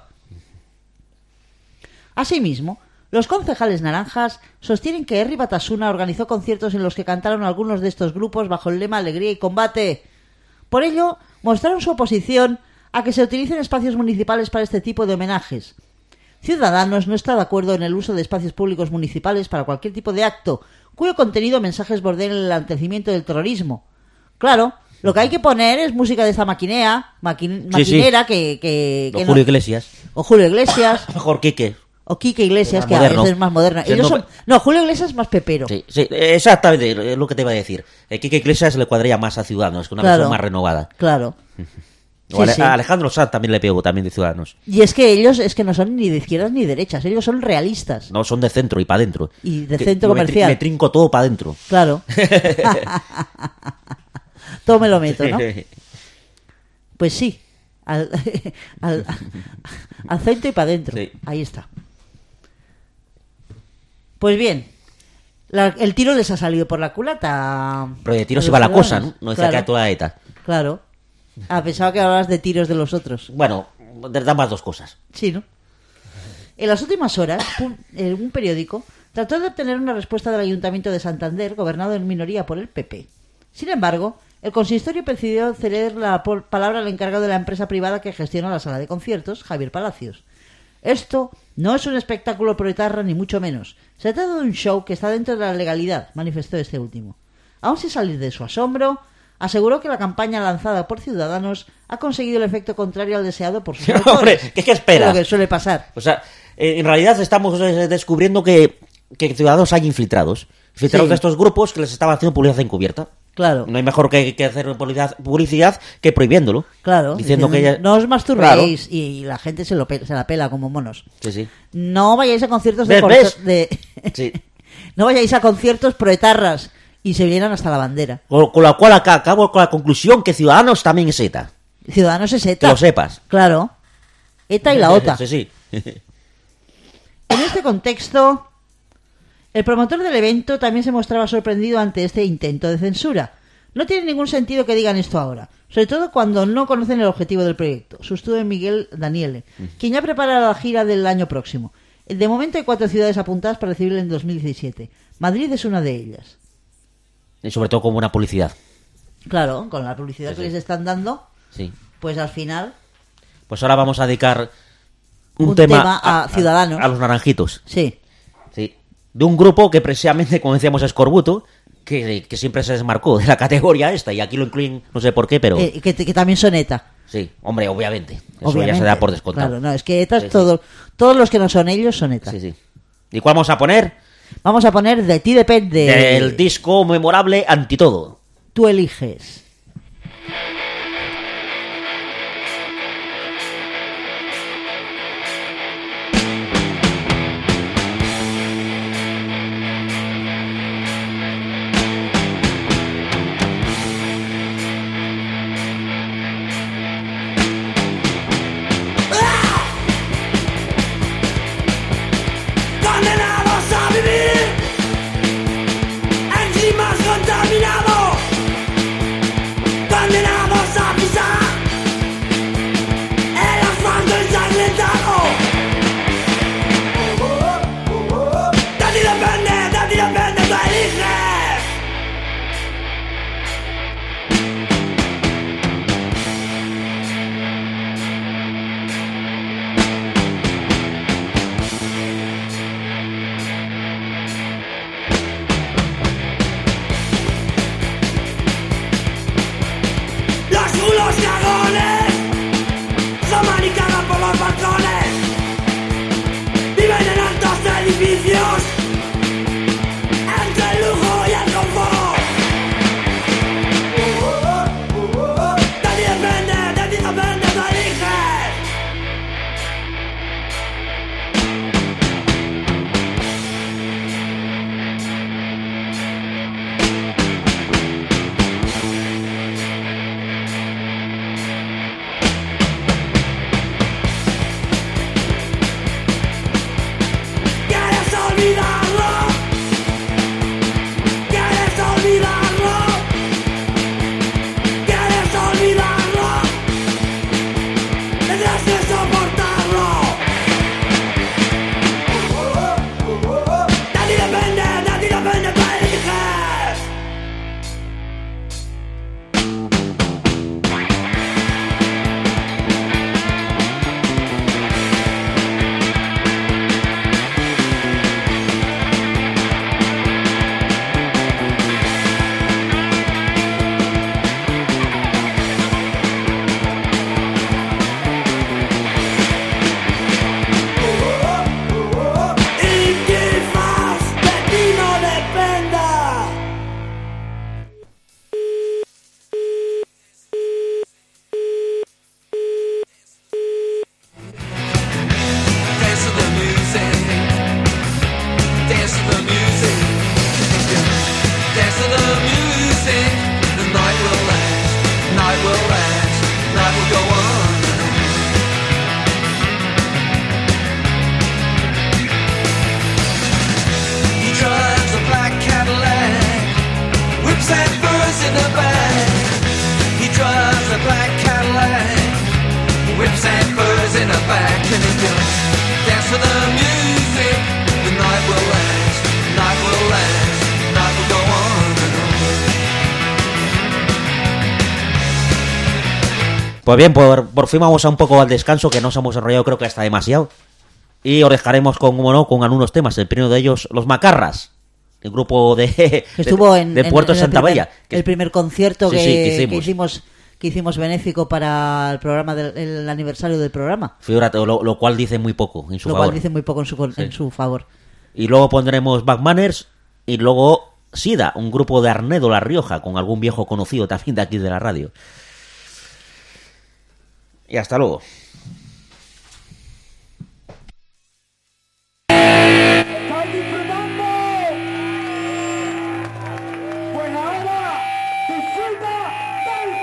Asimismo, los concejales naranjas sostienen que Herri Batasuna organizó conciertos en los que cantaron algunos de estos grupos bajo el lema Alegría y Combate. Por ello, mostraron su oposición a que se utilicen espacios municipales para este tipo de homenajes. Ciudadanos no está de acuerdo en el uso de espacios públicos municipales para cualquier tipo de acto, cuyo contenido o mensajes bordeen el enaltecimiento del terrorismo. Claro, lo que hay que poner es música de esta maquinera que O no- Julio Iglesias. o Julio Iglesias, Mejor Quique. o Quique Iglesias, Más que a moderno. veces es más moderna. Sí, Ellos no, son... No, Julio Iglesias es más pepero. Sí, exactamente, es lo que te iba a decir. Quique Iglesias le cuadraría más a Ciudadanos, que una Claro. versión más renovada. Claro. O Sí, sí. a Alejandro Sanz también le pego, también de Ciudadanos. Y es que ellos es que no son ni de izquierdas ni derechas, ellos son realistas. No, son de centro y para adentro. Y de centro comercial. Me trinco todo para adentro. Claro. Todo me lo meto, ¿no? Pues sí. Al centro y para adentro. Sí. Ahí está. Pues bien. El tiro les ha salido por la culata. Pero de tiros a se va los la cosa, ¿no? ciudadanos. No decía que a toda ETA. Claro. Ah, pensaba que hablabas de tiros de los otros. Bueno, de ambas dos cosas. Sí, ¿no? En las últimas horas, un periódico trató de obtener una respuesta del Ayuntamiento de Santander, gobernado en minoría por el PP. Sin embargo, el consistorio decidió ceder la palabra al encargado de la empresa privada que gestiona la sala de conciertos, Javier Palacios. Esto no es un espectáculo proetarra ni mucho menos. Se trata de un show que está dentro de la legalidad, manifestó este último. Aún sin salir de su asombro, aseguró que la campaña lanzada por Ciudadanos ha conseguido el efecto contrario al deseado por sus autores. Hombre, ¿qué espera? Es lo que suele pasar. O sea, en realidad estamos descubriendo que Ciudadanos hay infiltrados. Infiltrados Sí. de estos grupos que les estaban haciendo publicidad encubierta. Claro, No hay mejor que hacer publicidad que prohibiéndolo. claro. Diciendo que ella... no os masturbéis y la gente se la pela como monos. Sí, sí. No vayáis a conciertos ¿Ves? Sí. No vayáis a conciertos proetarras y se vinieran hasta la bandera. Con la cual acabo con la conclusión que Ciudadanos también es ETA. Ciudadanos es ETA. Que lo sepas. Claro. ETA y la OTA. Sí, sí. En este contexto, el promotor del evento también se mostraba sorprendido ante este intento de censura. No tiene ningún sentido que digan esto ahora, sobre todo cuando no conocen el objetivo del proyecto, sostuvo Miguel Daniele, quien ya prepara la gira del año próximo. De momento hay 4 ciudades apuntadas para recibirlo en 2017. Madrid es una de ellas. Y sobre todo como una publicidad. Claro, con la publicidad Sí, que sí. les están dando, Sí. pues al final, Pues ahora vamos a dedicar un Un tema, tema a Ciudadanos. A los naranjitos. sí. Sí. De un grupo que precisamente, como decíamos, es Corbuto, que siempre se desmarcó de la categoría esta, y aquí lo incluyen, no sé por qué, pero... Que también son ETA. Sí, hombre, obviamente. Eso Obviamente. ya se da por descontado. Claro, no, es que ETA es Sí, sí. todos los que no son ellos son ETA. Sí, sí. ¿Y cuál vamos a poner? Vamos a poner De ti depende. Del disco memorable Antitodo. Tú eliges. Condenados a vivir en climas contaminados. Condenados back and you can dance to the music. The night will last, night will last, night will go on and on. Pues bien, por fin vamos a un poco al descanso, que nos hemos enrollado creo que hasta demasiado. Y os dejaremos con, como no, con algunos temas. El primero de ellos, Los Macarras, el grupo de Estuvo de Puerto Santa Bella. El primer concierto Sí, que que hicimos benéfico para el programa el aniversario del programa. Figúrate, lo cual dice muy poco en su Lo favor. cual dice muy poco en su favor. Y luego pondremos Back Manners y luego Sida, un grupo de Arnedo La Rioja, con algún viejo conocido también de aquí de la radio. Y hasta luego. ¡Estás disfrutando! Pues ahora disfruta del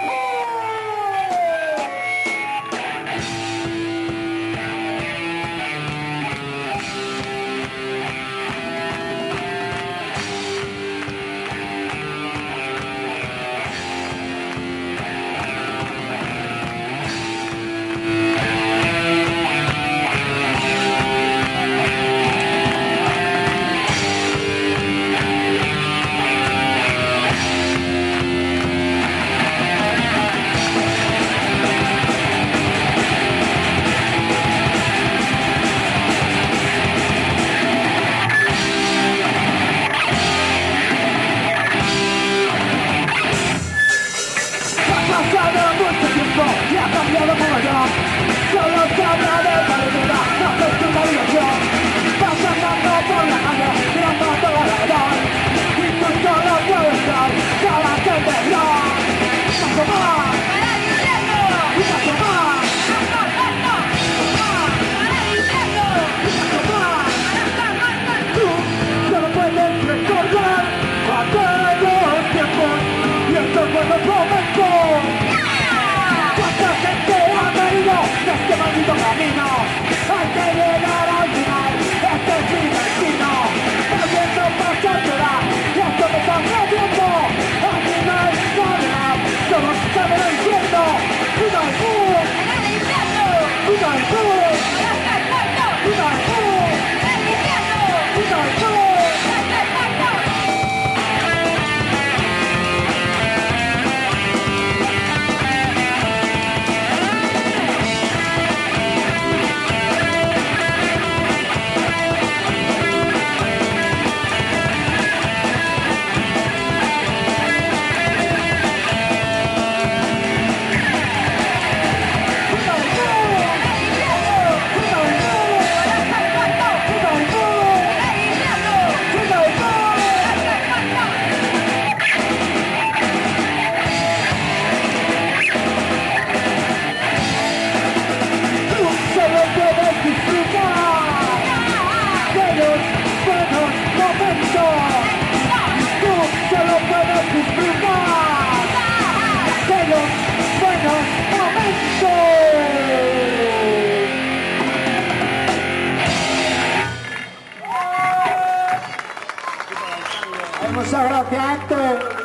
Muchas gracias, Héctor.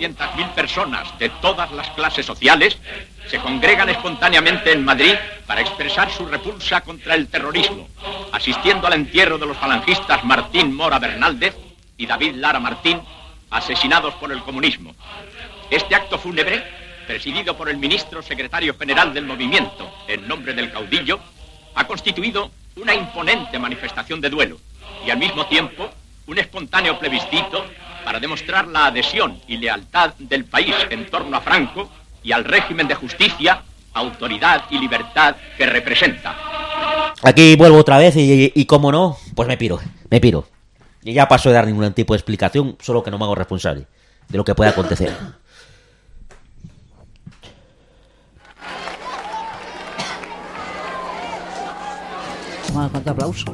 200.000 personas de todas las clases sociales se congregan espontáneamente en Madrid para expresar su repulsa contra el terrorismo, asistiendo al entierro de los falangistas Martín Mora Bernaldez y David Lara Martín, asesinados por el comunismo. Este acto fúnebre, presidido por el ministro secretario general del movimiento, en nombre del caudillo, ha constituido una imponente manifestación de duelo y al mismo tiempo un espontáneo plebiscito para demostrar la adhesión y lealtad del país en torno a Franco y al régimen de justicia, autoridad y libertad que representa. Aquí vuelvo otra vez y como no, pues me piro. Y ya paso de dar ningún tipo de explicación, solo que no me hago responsable de lo que pueda acontecer. Cuánto aplauso.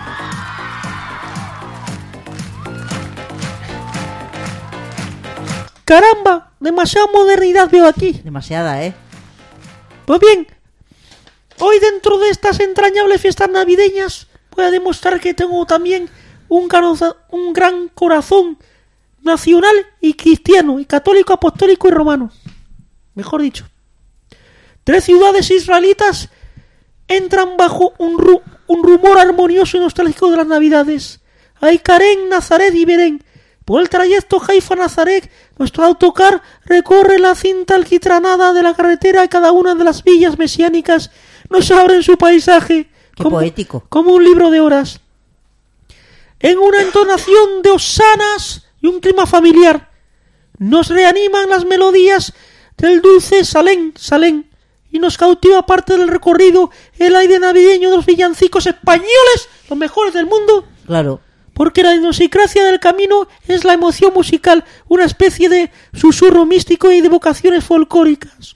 ¡Caramba! Demasiada modernidad veo aquí. Demasiada, ¿eh? Pues bien, hoy dentro de estas entrañables fiestas navideñas voy a demostrar que tengo también un gran corazón nacional y cristiano, y católico, apostólico y romano. Mejor dicho. 3 ciudades israelitas entran bajo un rumor armonioso y nostálgico de las Navidades. Hay Carén, Nazaret y Belén. Por el trayecto Haifa-Nazaret, nuestro autocar recorre la cinta alquitranada de la carretera y cada una de las villas mesiánicas nos abre en su paisaje. Qué poético. Como un libro de horas. En una entonación de hosanas y un clima familiar, nos reaniman las melodías del dulce Salén, Salén, y nos cautiva parte del recorrido el aire navideño de los villancicos españoles, los mejores del mundo. Claro. Porque la idiosincrasia del camino es la emoción musical, una especie de susurro místico y de vocaciones folclóricas.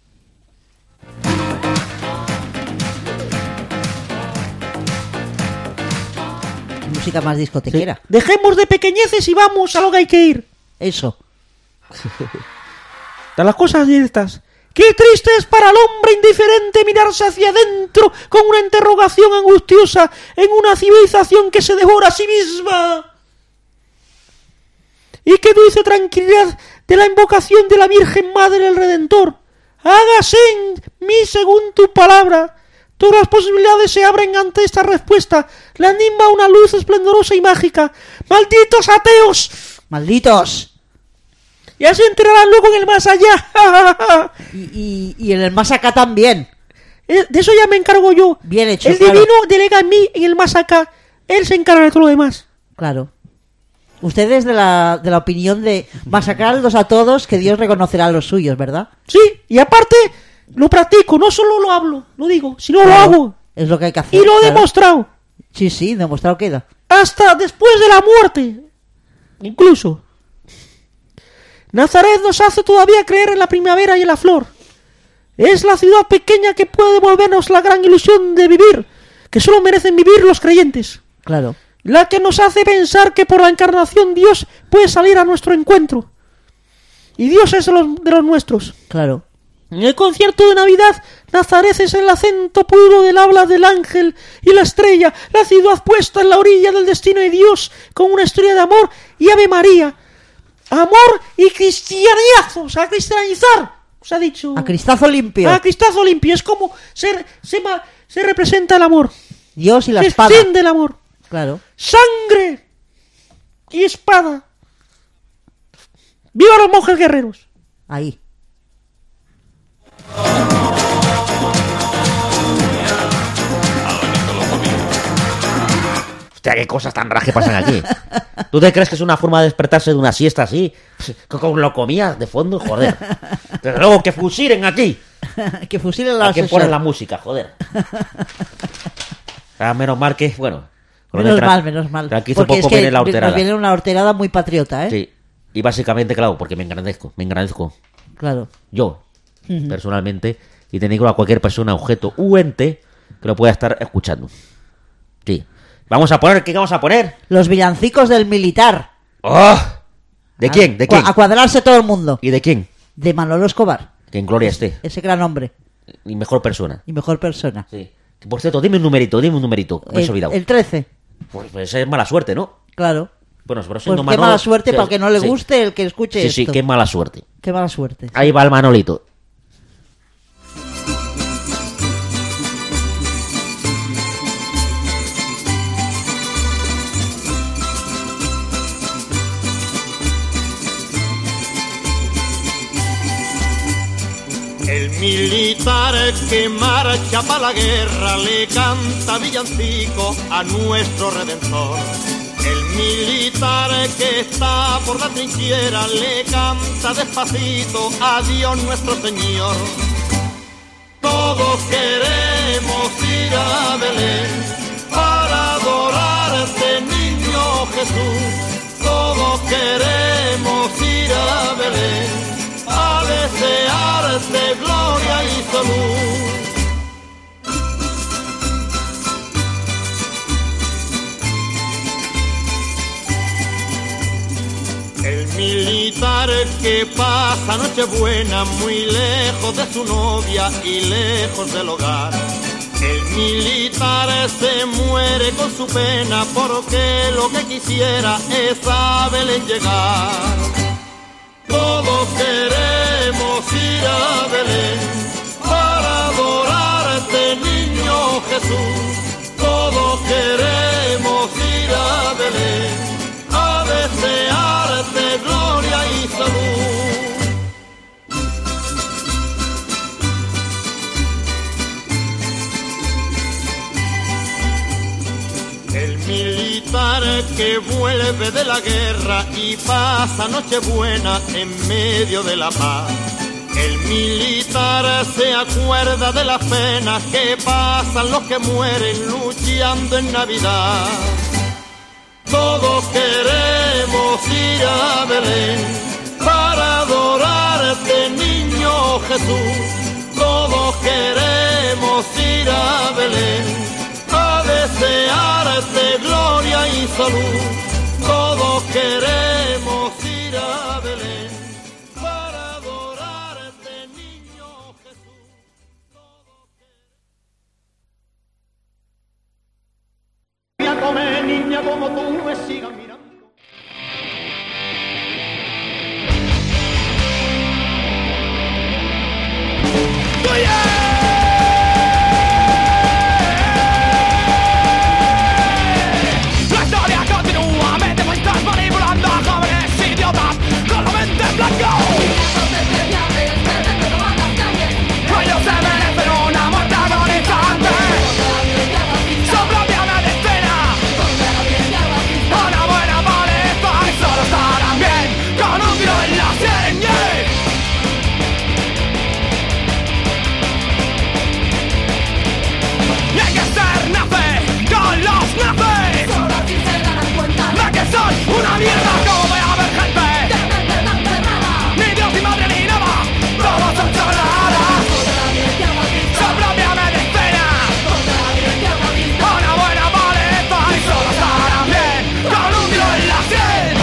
Música más discotequera. Sí. Dejemos de pequeñeces y vamos a lo que hay que ir. Eso. De las cosas directas. ¡Qué triste es para el hombre indiferente mirarse hacia adentro con una interrogación angustiosa en una civilización que se devora a sí misma! ¡Y qué dulce tranquilidad de la invocación de la Virgen Madre del Redentor! ¡Hágase en mí según tu palabra! Todas las posibilidades se abren ante esta respuesta. La anima una luz esplendorosa y mágica. ¡Malditos ateos! ¡Malditos! Ya se enterarán luego en el más allá. y en el más acá también. De eso ya me encargo yo. Bien hecho. El divino delega en mí en el más acá. Él se encarga de todo lo demás. Claro. Ustedes de la opinión de masacrarlos a todos, que Dios reconocerá a los suyos, ¿verdad? Sí, y aparte lo practico, no solo lo hablo, lo digo, sino lo hago. Es lo que hay que hacer. Y lo he demostrado. Sí, demostrado queda. Hasta después de la muerte. Incluso. Nazaret nos hace todavía creer en la primavera y en la flor. Es la ciudad pequeña que puede devolvernos la gran ilusión de vivir, que solo merecen vivir los creyentes. Claro. La que nos hace pensar que por la encarnación Dios puede salir a nuestro encuentro. Y Dios es de los nuestros. Claro. En el concierto de Navidad, Nazaret es el acento puro del habla del ángel y la estrella, la ciudad puesta en la orilla del destino de Dios, con una historia de amor y Ave María. Amor y cristianizazo, o sea, cristianizar, os ha dicho. A cristazo limpio. A cristazo limpio, es como se representa el amor. Dios y la se espada. Se extiende el amor. Claro. Sangre y espada. ¡Viva los monjes guerreros! Ahí. Hostia, qué cosas tan raras que pasan aquí. ¿Tú te crees que es una forma de despertarse de una siesta así? ¿Cómo lo comías de fondo? Joder. Desde luego que fusilen aquí. Que fusilen la ¿A quién ponen la música? Joder. Menos mal que, bueno. Menos mal. Aquí porque poco es que viene la horterada. Nos viene una horterada muy patriota, ¿eh? Sí. Y básicamente, claro, porque me engrandezco. Claro. Yo, personalmente, y te digo a cualquier persona, objeto u ente que lo pueda estar escuchando. Sí. Vamos a poner, ¿qué vamos a poner? Los villancicos del militar. ¡Oh! ¿De quién? ¿De quién? A cuadrarse todo el mundo. ¿Y de quién? De Manolo Escobar. Que en gloria esté. Ese gran hombre. Y mejor persona. Y mejor persona. Sí. Por cierto, dime un numerito. Me he olvidado. El 13. Pues es mala suerte, ¿no? Claro. Bueno, pero Pues siendo qué Manolo, mala suerte sí, para que no le sí. guste el que escuche Sí, esto. sí, qué mala suerte. Qué mala suerte. Ahí va el Manolito. El militar que marcha para la guerra le canta villancico a nuestro Redentor. El militar que está por la trinchera le canta despacito a Dios nuestro Señor. Todos queremos ir a Belén para adorarte, niño Jesús. Todos queremos ir a Belén a desearte gloria y salud. El militar que pasa Nochebuena muy lejos de su novia y lejos del hogar. El militar se muere con su pena porque lo que quisiera es a Belén llegar. Todos queremos ir a Belén para adorarte, niño Jesús. Todos queremos ir a Belén a desearte gloria y salud. El militar que vuelve de la guerra y pasa Nochebuena en medio de la paz. El militar se acuerda de las penas que pasan los que mueren luchando en Navidad. Todos queremos ir a Belén para adorarte, niño Jesús. Todos queremos ir a Belén a desearte gloria y salud. Todos queremos ir a Belén para adorarte, niño Jesús. Voy a comer, niña, como tú me sigas mirando. La historia continúa, mente estás manipulando a jóvenes idiotas con la mente en blanco. Ellos se merecen una muerte agonizante. Son propia medicina, una buena paliza y solo estarán bien con un tiro en la sien. Y hay que ser nazi con los nazis. Solo así se darán cuenta de que soy una mierda. ¿Cómo voy a ver gente? Ni Dios ni madre ni nada. Todos son chorradas. Son propia medicina. Una buena paliza y solo estarán bien con un tiro en la sien.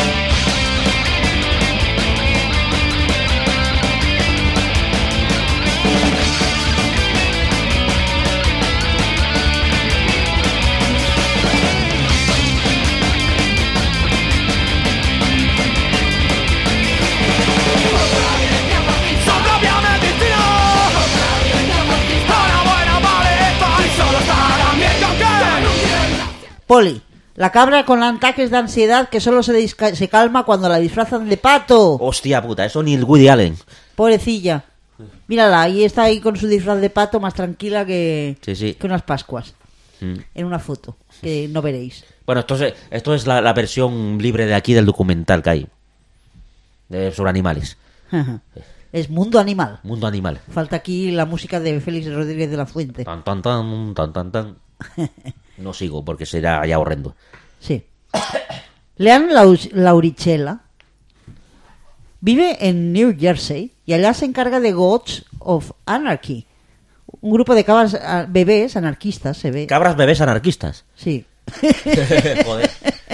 Son propia medicina. Una buena paliza y solo estarán bien con que. Poli, la cabra con ataques de ansiedad que solo se calma cuando la disfrazan de pato. Hostia puta, eso ni el Woody Allen. Pobrecilla. Mírala, ahí está ahí con su disfraz de pato más tranquila que, Sí, sí. que unas Pascuas. Mm. En una foto, que no veréis. Bueno, esto es la versión libre de aquí del documental que hay. Sobre animales. Es Mundo Animal. Mundo animal. Falta aquí la música de Félix Rodríguez de la Fuente. Tan, tan, tan, tan, tan, tan. No sigo porque será ya horrendo. Sí. Leanne Lauricella vive en New Jersey y allá se encarga de Goats of Anarchy, un grupo de cabras bebés anarquistas, se ve. Cabras bebés anarquistas. Sí. Joder.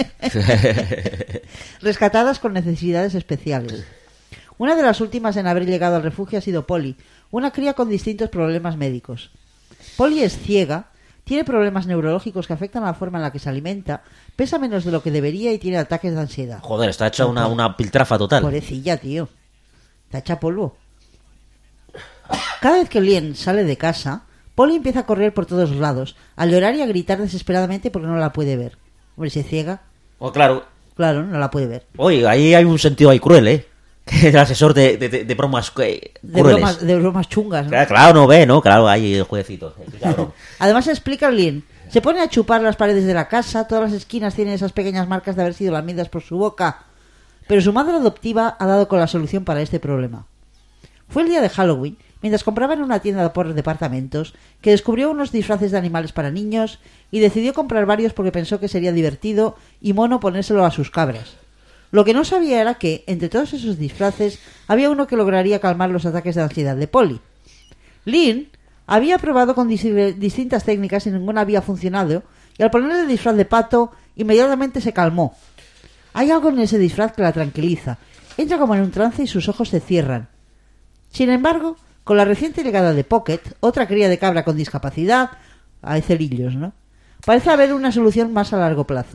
Rescatadas con necesidades especiales. Una de las últimas en haber llegado al refugio ha sido Polly, una cría con distintos problemas médicos. Polly es ciega, Tiene problemas neurológicos que afectan a la forma en la que se alimenta, pesa menos de lo que debería y tiene ataques de ansiedad. Joder, está hecha una piltrafa total. Pobrecilla, tío. Está hecha polvo. Cada vez que Lien sale de casa, Polly empieza a correr por todos lados, a llorar y a gritar desesperadamente porque no la puede ver. Hombre, se ciega. Oh, claro. Claro, no la puede ver. Oye, ahí hay un sentido ahí cruel, ¿eh? Que el asesor de bromas crueles. De bromas chungas, ¿no? Claro, no ve, ¿no? Claro, ahí el jueguecito. Además explica Lien. Se pone a chupar las paredes de la casa, todas las esquinas tienen esas pequeñas marcas de haber sido lamidas por su boca. Pero su madre adoptiva ha dado con la solución para este problema. Fue el día de Halloween, mientras compraba en una tienda por departamentos, que descubrió unos disfraces de animales para niños y decidió comprar varios porque pensó que sería divertido y mono ponérselo a sus cabras. Lo que no sabía era que, entre todos esos disfraces, había uno que lograría calmar los ataques de ansiedad de Polly. Lynn había probado con distintas técnicas y ninguna había funcionado, y al ponerle el disfraz de pato, inmediatamente se calmó. Hay algo en ese disfraz que la tranquiliza. Entra como en un trance y sus ojos se cierran. Sin embargo, con la reciente llegada de Pocket, otra cría de cabra con discapacidad, hay cerillos, ¿no? Parece haber una solución más a largo plazo.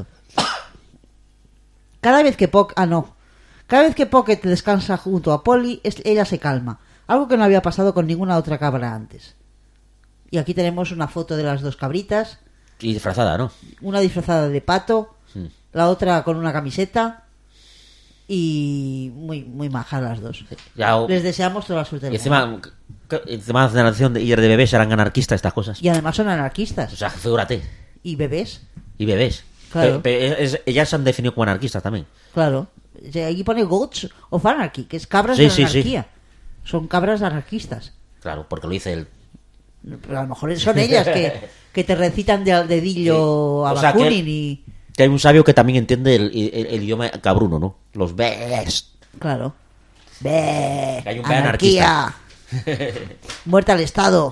Cada vez que Pocket descansa junto a Polly, ella se calma, algo que no había pasado con ninguna otra cabra antes. Y aquí tenemos una foto de las dos cabritas. Y disfrazada, ¿no? Una disfrazada de pato, la otra con una camiseta. Y muy majas las dos. Ya, les deseamos toda la suerte del y encima la generación de bebés eran anarquistas estas cosas. Y además son anarquistas. O sea, figúrate. Y bebés. Claro. Ellas se han definido como anarquistas también. Claro. Aquí pone Goats of Anarchy, que es cabras de anarquía. Sí. Son cabras anarquistas. Claro, porque lo dice él. Pero a lo mejor son ellas que te recitan de dedillo a Bakunin y... Que hay un sabio que también entiende el idioma cabruno, ¿no? Los bes. Claro. Hay un anarquía. Muerte al Estado.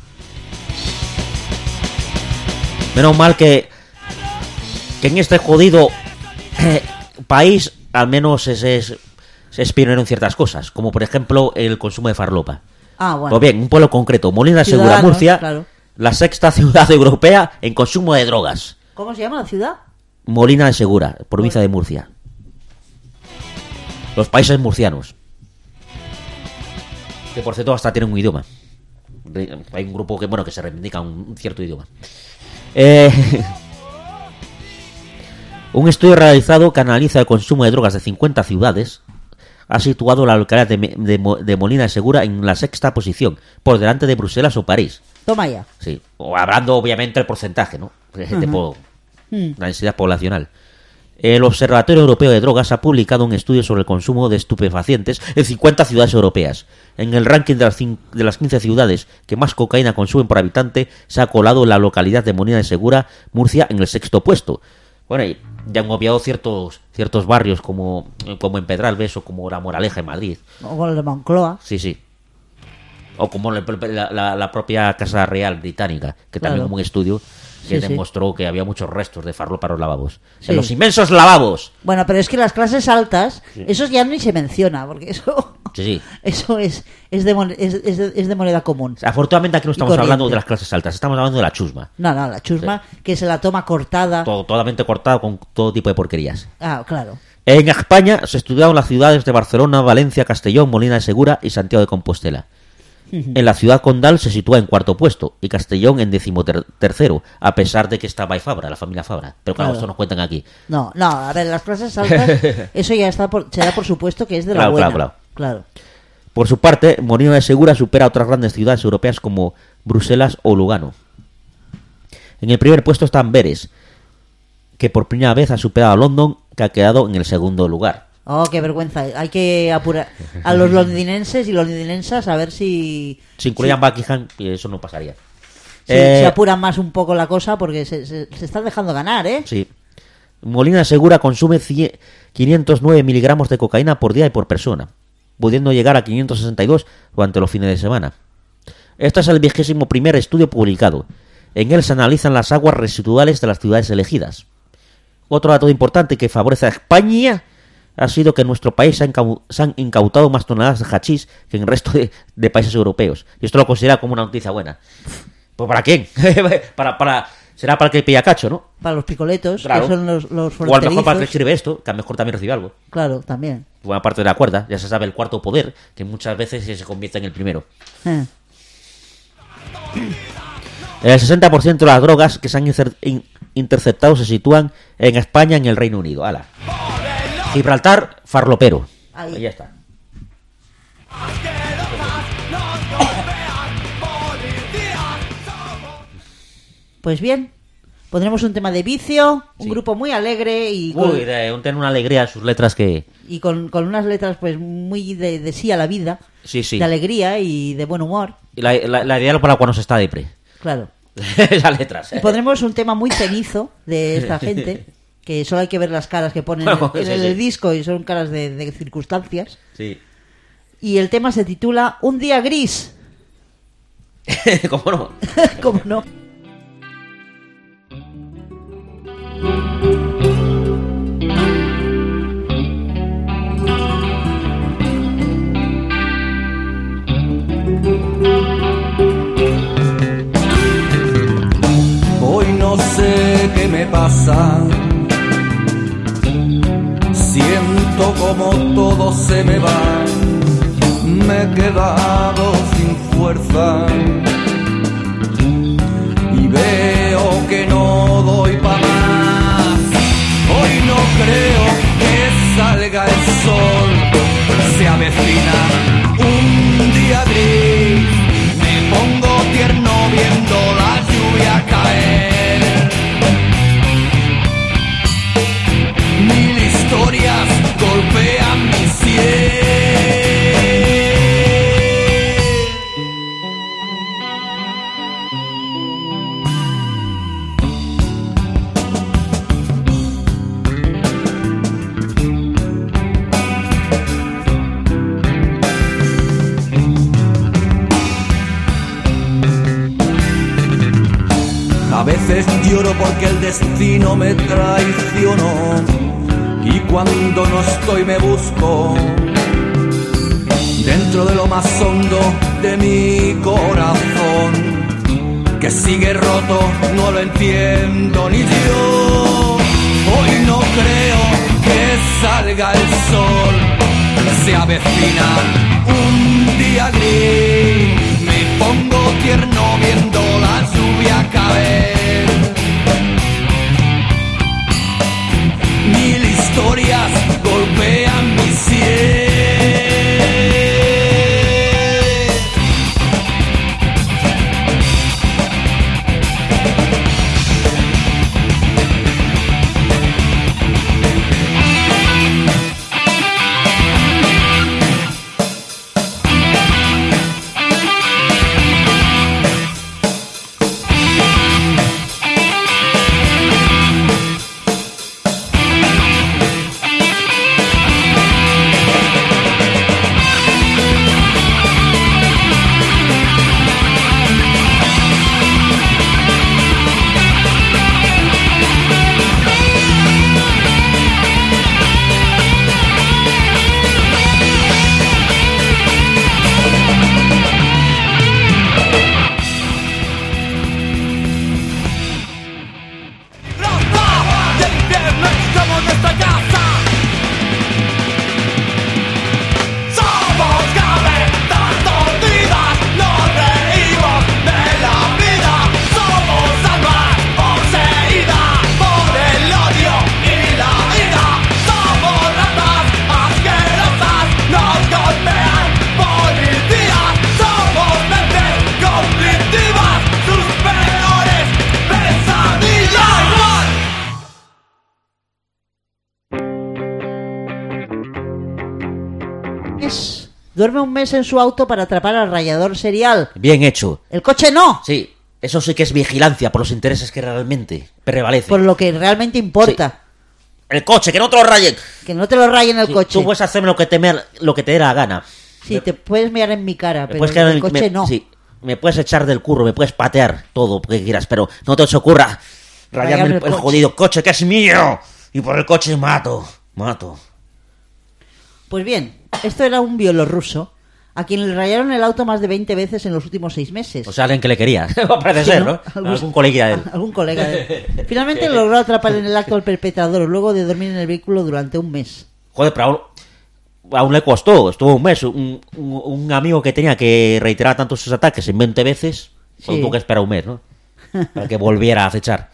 Menos mal que en este jodido país al menos se es pionero en ciertas cosas, como por ejemplo el consumo de farlopa. Bueno. Pues bien, un pueblo concreto, Molina de Segura, Murcia, claro. La sexta ciudad europea en consumo de drogas. ¿Cómo se llama la ciudad? Molina de Segura, provincia de Murcia. Los países murcianos. Que por cierto hasta tienen un idioma. Hay un grupo que se reivindica un cierto idioma. Un estudio realizado que analiza el consumo de drogas de 50 ciudades ha situado la localidad de Molina de Segura en la sexta posición, por delante de Bruselas o París. Toma ya. Sí, o hablando obviamente el porcentaje, ¿no? La densidad poblacional. El Observatorio Europeo de Drogas ha publicado un estudio sobre el consumo de estupefacientes en 50 ciudades europeas. En el ranking de las 15 ciudades que más cocaína consumen por habitante se ha colado la localidad de Molina de Segura, Murcia, en el sexto puesto. Bueno, y ya han obviado ciertos barrios como en Pedralbes o como La Moraleja en Madrid. O el de Moncloa. Sí. O como la propia Casa Real británica, que también hubo un estudio que demostró que había muchos restos de farlopa en los lavabos. En los inmensos lavabos. Bueno, pero es que las clases altas, eso ya ni se menciona, porque eso... Sí. Eso es de moneda común. Afortunadamente aquí no estamos hablando de las clases altas, estamos hablando de la chusma. No, la chusma, que se la toma cortada. Totalmente cortada con todo tipo de porquerías. Claro. En España se estudiaron las ciudades de Barcelona, Valencia, Castellón, Molina de Segura y Santiago de Compostela. En la ciudad condal se sitúa en cuarto puesto y Castellón en 13º, a pesar de que está by Fabra, la familia Fabra. Pero claro, esto nos cuentan aquí. No, a ver, las clases altas, eso ya se da por supuesto que es de la buena. Claro. Por su parte, Molina de Segura supera a otras grandes ciudades europeas como Bruselas o Lugano. En el primer puesto está Amberes, que por primera vez ha superado a London, que ha quedado en el segundo lugar. Oh, qué vergüenza. Hay que apurar a los londinenses y londinensas a ver si... Si incluían Buckingham, eso no pasaría. Se apuran más un poco la cosa porque se están dejando ganar, ¿eh? Sí. Molina de Segura consume 509 miligramos de cocaína por día y por persona, pudiendo llegar a 562 durante los fines de semana. Este es el 21º estudio publicado. En él se analizan las aguas residuales de las ciudades elegidas. Otro dato importante que favorece a España ha sido que en nuestro país se han incautado más toneladas de hachís que en el resto de países europeos. Y esto lo considera como una noticia buena. ¿Pues para quién? Será para el que pilla cacho, ¿no? Para los picoletos, Claro. que son los O a lo fronterizos. mejor para el que sirve esto, que a lo mejor también recibe algo. Claro, también. Buena parte de la cuerda, ya se sabe el cuarto poder, que muchas veces se convierte en el primero. El 60% de las drogas que se han interceptado se sitúan en España y en el Reino Unido. ¡Hala! Gibraltar, farlopero. Ahí. Ya está. Pues bien, pondremos un tema de vicio, un Sí. grupo muy alegre y Uy, tiene una alegría en sus letras que... con unas letras pues muy de sí a la vida, Sí, sí. de alegría y de buen humor, Y la ideal para cuando se está depre. claro. Esas letras. Y pondremos un tema muy cenizo de esta gente, que solo hay que ver las caras que ponen Bueno, en sí, el sí. disco y son caras de circunstancias. Sí. Y el tema se titula Un día gris. ¿Cómo no? ¿Cómo no? Hoy no sé qué me pasa. Siento como todo se me va. Me he quedado sin fuerza. Y veo que no doy pa' más. Hoy no creo que salga el sol. Se avecina un día gris. Me pongo tierno viendo la lluvia caer. Mil historias golpean mi cielo. A veces lloro porque el destino me traicionó y cuando no estoy me busco dentro de lo más hondo de mi corazón que sigue roto, no lo entiendo ni yo. Hoy no creo que salga el sol, se avecina un día gris. Me pongo tierno viendo la lluvia caer. Mil historias golpean mi cielo. Duerme un mes en su auto para atrapar al rayador serial. Bien hecho. El coche no. Sí, eso sí que es vigilancia por los intereses que realmente prevalecen. Por lo que realmente importa. El coche, que no te lo rayen. Que no te lo rayen el Sí, coche. Tú puedes hacerme lo que te dé la gana. Sí, te puedes mirar en mi cara, Me pero puedes quedar el coche no. Sí, me puedes echar del curro, me puedes patear todo lo que quieras, pero no te os ocurra rayarme el coche. jodido coche que es mío. Y por el coche mato. Pues bien, esto era un bielorruso a quien le rayaron el auto más de 20 veces en los últimos 6 meses. O sea, alguien que le quería. Parece Sí, ser, ¿no? ¿no? Algún colega de él. Algún colega de él. Finalmente logró atrapar en el acto al perpetrador luego de dormir en el vehículo durante un mes. Joder, pero aún le costó. Estuvo un mes. Un amigo que tenía que reiterar tantos sus ataques en 20 veces, Sí. tuvo que esperar un mes, ¿no? Para que volviera a acechar.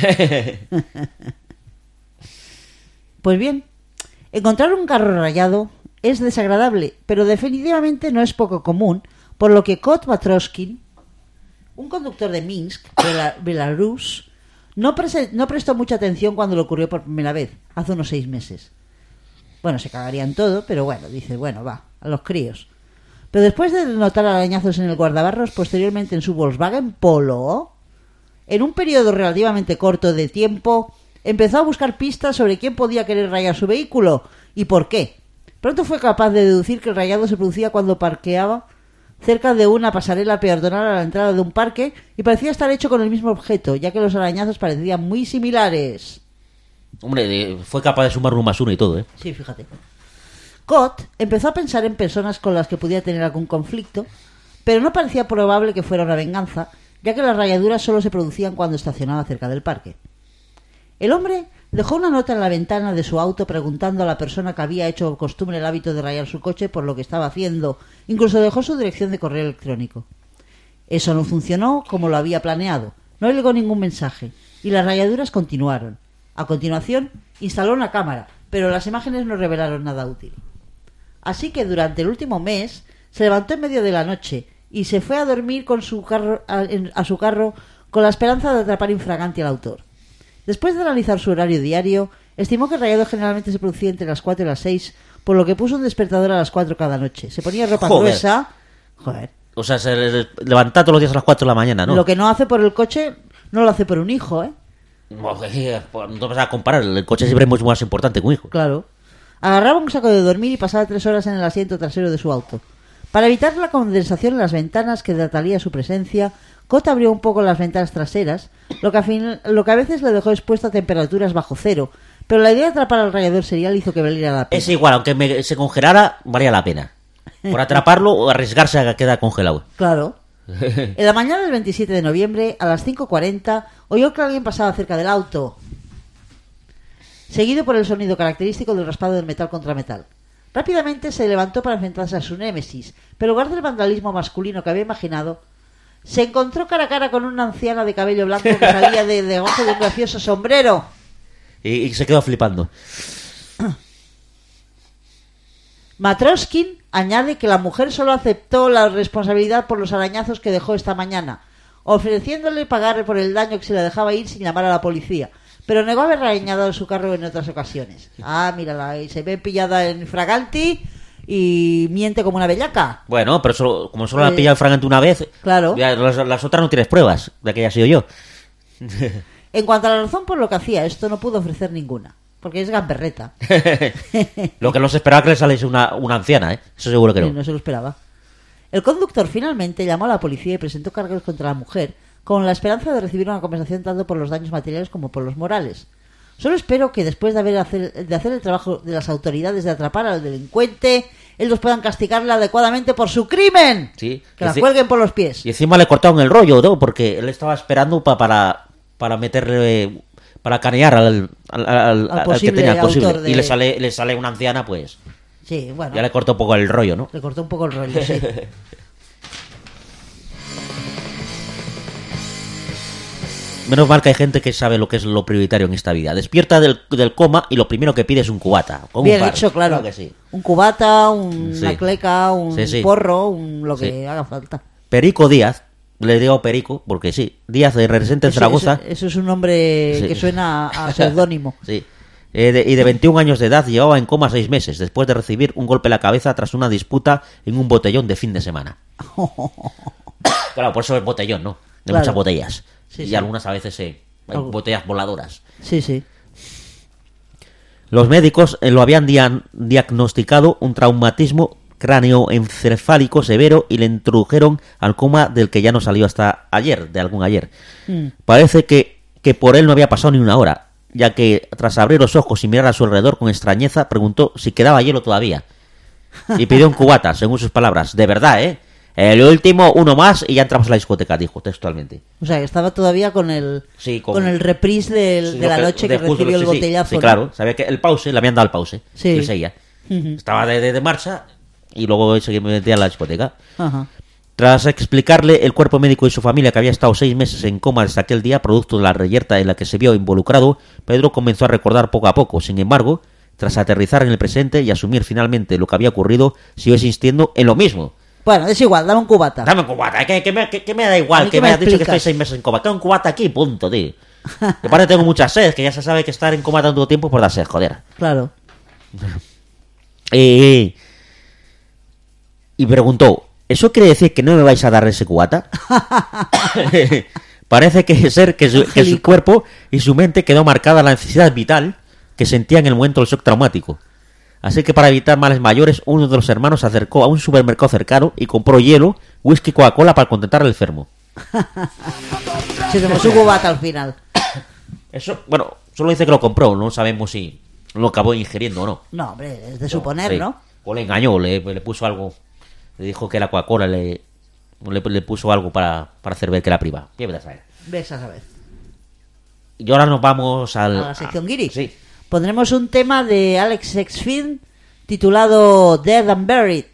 Pues bien, encontrar un carro rayado es desagradable, pero definitivamente no es poco común, por lo que Kot Matroskin, un conductor de Minsk, Belarus, no prestó mucha atención cuando le ocurrió por primera vez, hace unos 6 meses. Bueno, se cagarían todo, pero bueno, dice, bueno, va, a los críos. Pero después de notar arañazos en el guardabarros, posteriormente en su Volkswagen Polo, en un periodo relativamente corto de tiempo, empezó a buscar pistas sobre quién podía querer rayar su vehículo y por qué. Pronto fue capaz de deducir que el rayado se producía cuando parqueaba cerca de una pasarela peatonal a la entrada de un parque y parecía estar hecho con el mismo objeto, ya que los arañazos parecían muy similares. Hombre, fue capaz de sumar 1 más 1 y todo, ¿eh? Sí, fíjate. Kot empezó a pensar en personas con las que podía tener algún conflicto, pero no parecía probable que fuera una venganza, ya que las rayaduras solo se producían cuando estacionaba cerca del parque. El hombre dejó una nota en la ventana de su auto preguntando a la persona que había hecho costumbre el hábito de rayar su coche por lo que estaba haciendo. Incluso dejó su dirección de correo electrónico. Eso no funcionó como lo había planeado. No llegó ningún mensaje y las rayaduras continuaron. A continuación, instaló una cámara, pero las imágenes no revelaron nada útil. Así que durante el último mes se levantó en medio de la noche y se fue a dormir con su carro, a su carro con la esperanza de atrapar infragante al autor. Después de analizar su horario diario, estimó que el rayado generalmente se producía entre las 4 y las 6, por lo que puso un despertador a las 4 cada noche. Se ponía ropa gruesa. Joder. O sea, se levanta todos los días a las 4 de la mañana, ¿no? Lo que no hace por el coche, no lo hace por un hijo, ¿eh? No vas a comparar, el coche siempre es mucho más importante que un hijo. Claro. Agarraba un saco de dormir y pasaba 3 horas en el asiento trasero de su auto. Para evitar la condensación en las ventanas que delataría su presencia, Kot abrió un poco las ventanas traseras, lo que a veces le dejó expuesto a temperaturas bajo cero, pero la idea de atrapar al rayador serial hizo que valiera la pena. Es igual, aunque se congelara, valía la pena. Por atraparlo o arriesgarse a que quede congelado. Claro. En la mañana del 27 de noviembre, a las 5:40, oyó que alguien pasaba cerca del auto, seguido por el sonido característico del raspado del metal contra metal. Rápidamente se levantó para enfrentarse a su némesis, pero en lugar del vandalismo masculino que había imaginado, se encontró cara a cara con una anciana de cabello blanco que salía de debajo de un gracioso sombrero. Y se quedó flipando. Matroskin añade que la mujer solo aceptó la responsabilidad por los arañazos que dejó esta mañana, ofreciéndole pagar por el daño que se le dejaba ir sin llamar a la policía, pero negó haber arañado su carro en otras ocasiones. Ah, mírala, y se ve pillada en fraganti y miente como una bellaca. Bueno, pero como solo la ha pillado fragante una vez, claro. Ya, las otras no tienes pruebas de que haya sido yo. En cuanto a la razón por lo que hacía esto, no pudo ofrecer ninguna, porque es gamberreta. Lo que no se esperaba que le saliese una anciana, ¿eh? Eso seguro que no. Sí, no se lo esperaba. El conductor finalmente llamó a la policía y presentó cargos contra la mujer, con la esperanza de recibir una compensación tanto por los daños materiales como por los morales. Solo espero que después de hacer el trabajo de las autoridades de atrapar al delincuente, ellos puedan castigarle adecuadamente por su crimen. Sí. Que la cuelguen por los pies. Y encima le cortaron el rollo, ¿no? Porque él estaba esperando para meterle, para canear al que tenía el posible. Y le sale una anciana, pues. Sí, bueno. Ya le cortó un poco el rollo, ¿no? Le cortó un poco el rollo, sí. Menos mal que hay gente que sabe lo que es lo prioritario en esta vida. Despierta del coma y lo primero que pide es un cubata. Bien hecho, claro. Que sí. Un cubata, una cleca, un porro, lo que Sí. haga falta. Perico Díaz, le digo Perico, porque sí, Díaz de residente en Zaragoza. Eso es un nombre que suena a seudónimo. Sí. Y de 21 años de edad llevaba en coma 6 meses, después de recibir un golpe en la cabeza tras una disputa en un botellón de fin de semana. Claro, por eso es botellón, ¿no? De Claro. muchas botellas. Sí, y sí. algunas a veces hay botellas voladoras. Sí, sí. Los médicos lo habían diagnosticado un traumatismo cráneoencefálico severo y le introdujeron al coma del que ya no salió hasta ayer, de algún ayer. Parece que por él no había pasado ni una hora, ya que tras abrir los ojos y mirar a su alrededor con extrañeza, preguntó si quedaba hielo todavía. y pidió un cubata, según sus palabras. De verdad, ¿eh? El último, uno más y ya entramos a la discoteca, dijo textualmente. O sea, que estaba todavía con el reprise de la noche que recibió el botellazo. Sí, ¿no? claro. Sabía que el pause, le habían dado el pause. Sí. Y seguía. Estaba de marcha y luego se metía a la discoteca. Ajá. Tras explicarle el cuerpo médico y su familia que había estado 6 meses en coma desde aquel día, producto de la reyerta en la que se vio involucrado, Pedro comenzó a recordar poco a poco. Sin embargo, tras aterrizar en el presente y asumir finalmente lo que había ocurrido, siguió insistiendo en lo mismo. Bueno, es igual, dame un cubata. Dame un cubata, que me da igual, que me has dicho que estoy 6 meses en coma. Tengo un cubata aquí, punto, tío. De parte tengo mucha sed, que ya se sabe que estar en coma tanto tiempo por dar sed, joder. Claro. Y preguntó, ¿eso quiere decir que no me vais a dar ese cubata? Parece que su cuerpo y su mente quedó marcada la necesidad vital que sentía en el momento del shock traumático. Así que para evitar males mayores, uno de los hermanos se acercó a un supermercado cercano y compró hielo, whisky y Coca-Cola para contentar al enfermo. Se tomó su cubata al final. Eso, bueno, solo dice que lo compró, no sabemos si lo acabó ingiriendo o no. No, hombre, es de suponer, sí. ¿no? O le engañó, le puso algo, le dijo que era Coca-Cola, le puso algo para hacer ver que era privada. ¿Qué me das a ver? Ves a saber. Y ahora nos vamos a la sección Guiri. Sí. Pondremos un tema de Alex Exfield titulado Dead and Buried.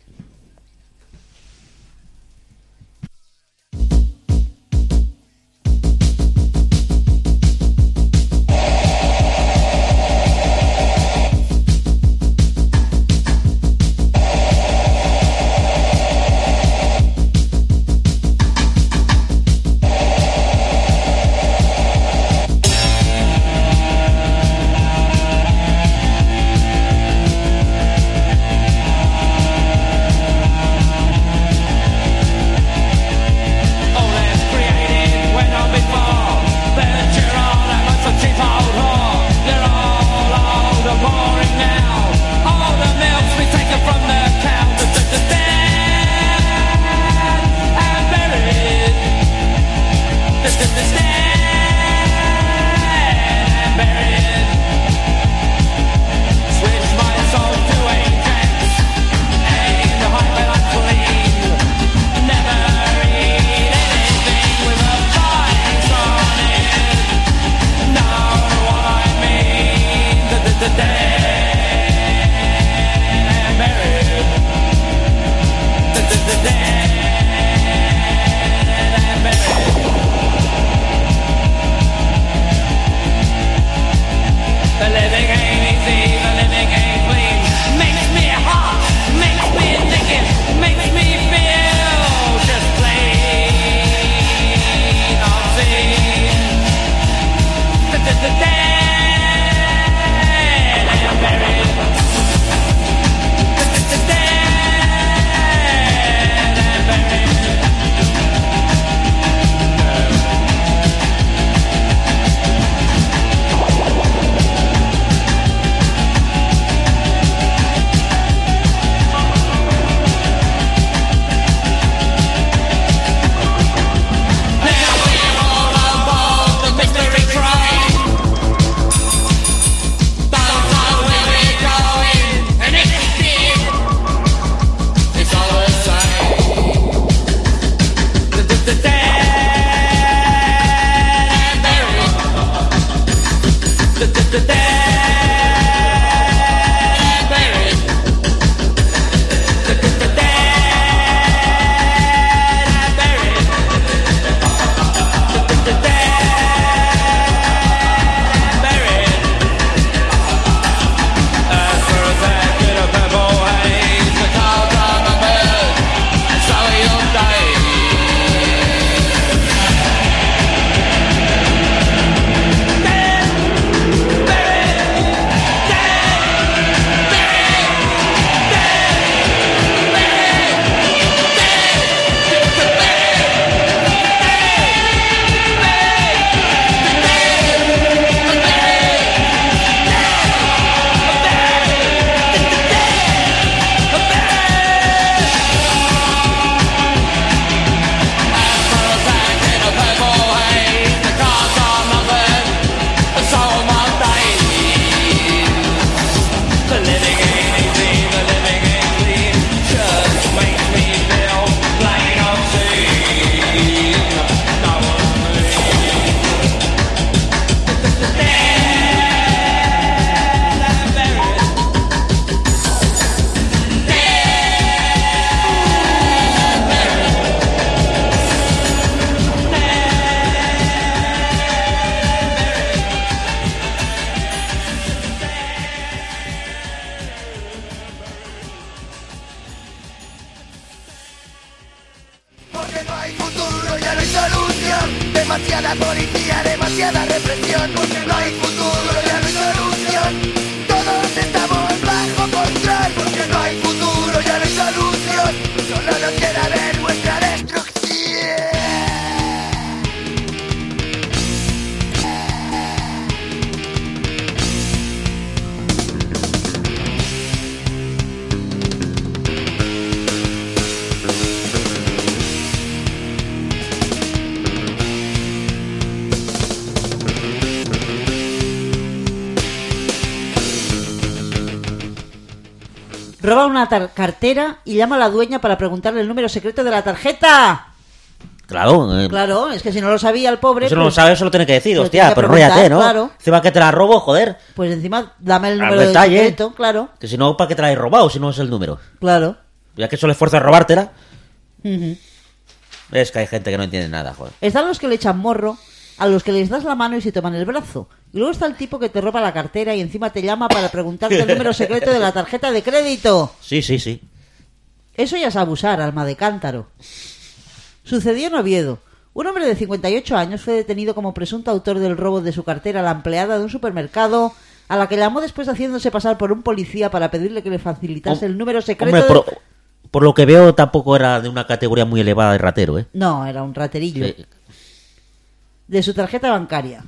Porque no hay futuro, ya no hay solución. Demasiada policía, demasiada represión. Porque no hay futuro, ya no hay solución. Todos estamos bajo control. Porque no hay futuro, ya no hay solución. Solo nos queda ver vuestra destrucción. Roba una cartera y llama a la dueña para preguntarle el número secreto de la tarjeta. Claro. Claro, es que si no lo sabía el pobre... Eso no lo pues, sabe, eso lo tiene que decir, lo hostia, tiene que pero preguntar, róllate, ¿no? claro. Encima que te la robo, joder. Pues encima dame el Al número de detalle. secreto, claro. Que si no, ¿para qué te la has robado si no es el número? Claro. Ya que eso le esfuerza a robártela. Ujú. Es que hay gente que no entiende nada, joder. Están los que le echan morro, a los que les das la mano y se toman el brazo. Y luego está el tipo que te roba la cartera y encima te llama para preguntarte el número secreto de la tarjeta de crédito. Sí. Eso ya es abusar, alma de cántaro. Sucedió en Oviedo. Un hombre de 58 años fue detenido como presunto autor del robo de su cartera a la empleada de un supermercado, a la que llamó después haciéndose pasar por un policía para pedirle que le facilitase el número secreto Hombre, de... por lo que veo, tampoco era de una categoría muy elevada de ratero, ¿eh? No, era un raterillo. Sí. De su tarjeta bancaria.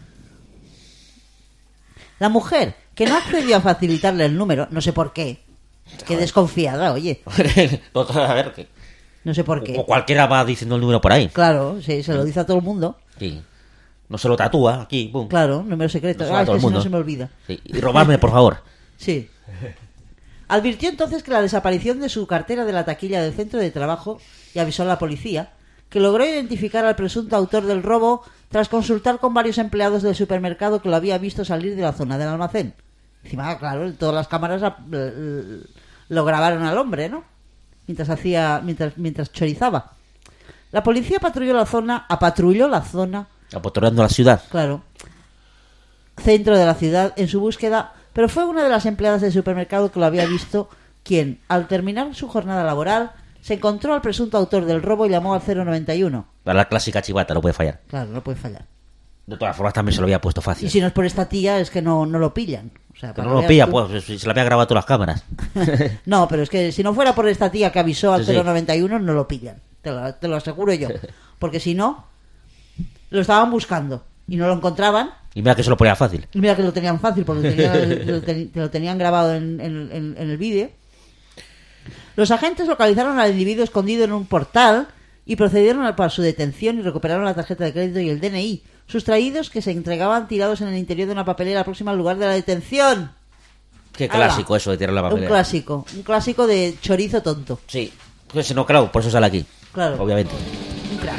La mujer, que no accedió a facilitarle el número, no sé por qué. Qué desconfiada, oye. A ver, que... No sé por qué. O cualquiera va diciendo el número por ahí. Claro, sí, se lo dice a todo el mundo. Sí. No se lo tatúa aquí, pum. Claro, número secreto. No se lo da Es todo que el si no mundo. se me olvida. Sí. Y robarme, por favor. Sí. Advirtió entonces que la desaparición de su cartera de la taquilla del centro de trabajo y avisó a la policía, que logró identificar al presunto autor del robo tras consultar con varios empleados del supermercado que lo había visto salir de la zona del almacén. Encima, claro, todas las cámaras lo grabaron al hombre, ¿no? Mientras chorizaba. La policía apatrulló la zona, Apotorando la ciudad. claro, centro de la ciudad en su búsqueda, pero fue una de las empleadas del supermercado que lo había visto, quien, al terminar su jornada laboral, se encontró al presunto autor del robo y llamó al 091. La clásica chivata, no puede fallar. Claro, no puede fallar. De todas formas, también se lo había puesto fácil. Y si no es por esta tía, es que no lo pillan. O sea, Que para no lo que pilla, veas tú. pues, si se le había grabado todas las cámaras. No, pero es que si no fuera por esta tía que avisó al Sí, sí. 091, no lo pillan. Te lo aseguro yo. Porque si no, lo estaban buscando y no lo encontraban. Y mira que se lo ponía fácil. Y mira que lo tenían fácil porque lo tenían grabado en el vídeo. Los agentes localizaron al individuo escondido en un portal y procedieron para su detención y recuperaron la tarjeta de crédito y el DNI, sustraídos que se entregaban tirados en el interior de una papelera próxima al lugar de la detención. Qué ¡Hala! clásico eso de tirar la papelera. Un clásico de chorizo tonto. Sí. Pues si no, claro, por eso sale aquí. Claro. Obviamente. Un crack.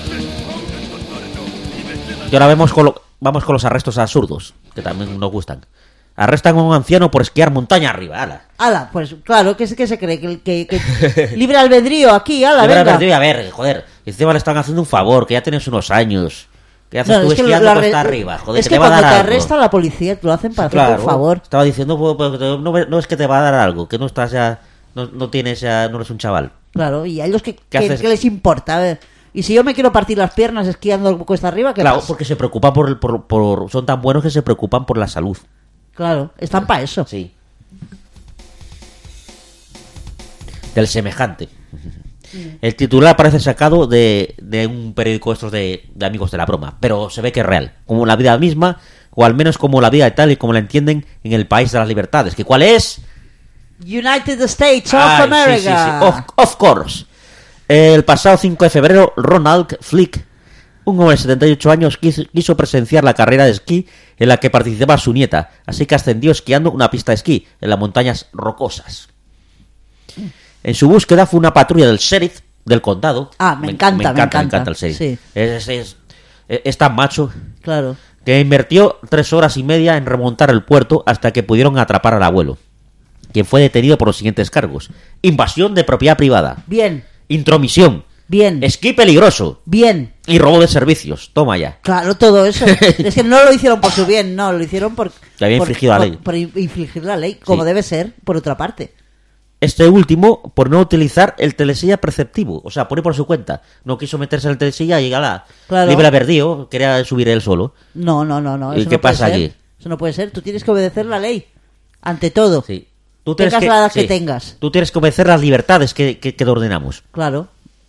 Y ahora vamos con los arrestos absurdos, que también nos gustan. Arrestan a un anciano por esquiar montaña arriba, ala. Ala, pues claro, ¿qué se cree? Que libre albedrío aquí, ala, Libre venga. albedrío, a ver, joder, encima le están haciendo un favor, que ya tienes unos años. ¿Qué haces No, tú es que esquiando lo hasta arre- arriba? Joder, es que que te va a cuando dar te algo. arresta la policía, te lo hacen para hacerte un favor. Estaba diciendo, no es que te va a dar algo, que no estás ya, no tienes ya, no eres un chaval. Claro, y a ellos ¿Qué ¿qué haces? les importa? A ver, y si yo me quiero partir las piernas esquiando cuesta arriba, ¿qué Claro, pasa? porque se preocupan son tan buenos que se preocupan por la salud. Claro, están para eso. Sí. Del semejante. El titular parece sacado de un periódico estos de amigos de la broma, pero se ve que es real, como la vida misma, o al menos como la vida tal y como la entienden en el país de las libertades. ¿Que cuál es? United States of Ay, America. sí. Of course. El pasado 5 de febrero, Ronald Flick, un hombre de 78 años, quiso presenciar la carrera de esquí en la que participaba su nieta, así que ascendió esquiando una pista de esquí en las montañas rocosas. En su búsqueda fue una patrulla del sheriff del condado. Ah, me encanta el sheriff. Sí. Es tan macho Claro. que invirtió 3 horas y media en remontar el puerto hasta que pudieron atrapar al abuelo, quien fue detenido por los siguientes cargos: invasión de propiedad privada, Bien, intromisión, bien, esquí peligroso bien. y robo de servicios. Toma ya. Claro, todo eso. Es que no lo hicieron por su bien, no, lo hicieron por... Que había infringido la ley. Por infligir la ley, como Sí. debe ser, por otra parte. Este último, por no utilizar el telesilla preceptivo, o sea, pone por su cuenta. No quiso meterse en el telesilla y la libre albedrío, quería subir él solo. No. ¿Y qué pasa allí? Eso no puede ser. Tú tienes que obedecer la ley. Ante todo. Sí. Tú tienes tengas la edad que tengas. Tú tienes que obedecer las libertades que te ordenamos. Claro.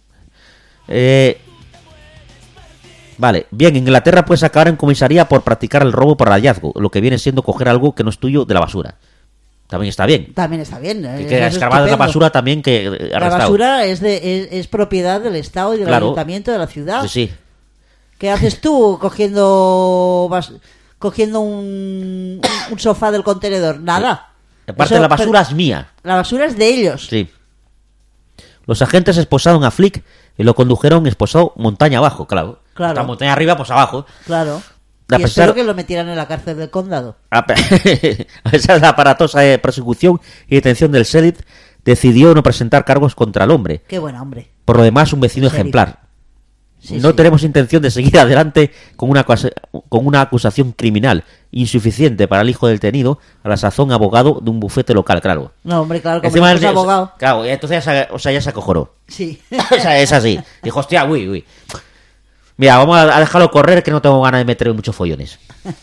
Vale, bien, en Inglaterra puedes acabar en comisaría por practicar el robo por hallazgo, lo que viene siendo coger algo que no es tuyo de la basura. También está bien. También está bien. Que escarbado en la basura también que arrestado. La basura es propiedad del Estado y del Ayuntamiento de la ciudad. Sí. ¿Qué haces tú cogiendo un sofá del contenedor? Nada. Aparte, la basura es mía. La basura es de ellos. Sí. Los agentes esposaron a Flick y lo condujeron esposado montaña abajo, claro. La montaña arriba, pues abajo. Claro. Y espero que lo metieran en la cárcel del condado. A pesar de la aparatosa persecución y detención del sheriff, decidió no presentar cargos contra el hombre. Qué buen hombre. Por lo demás, un vecino ejemplar. No tenemos intención de seguir adelante con una acusación criminal insuficiente para el hijo del detenido, a la sazón abogado de un bufete local, claro. No, hombre, claro, como es abogado. Claro, entonces ya se acojonó. Sí. O sea, es así. Dijo, hostia, uy. Mira, vamos a dejarlo correr, que no tengo ganas de meterme muchos follones.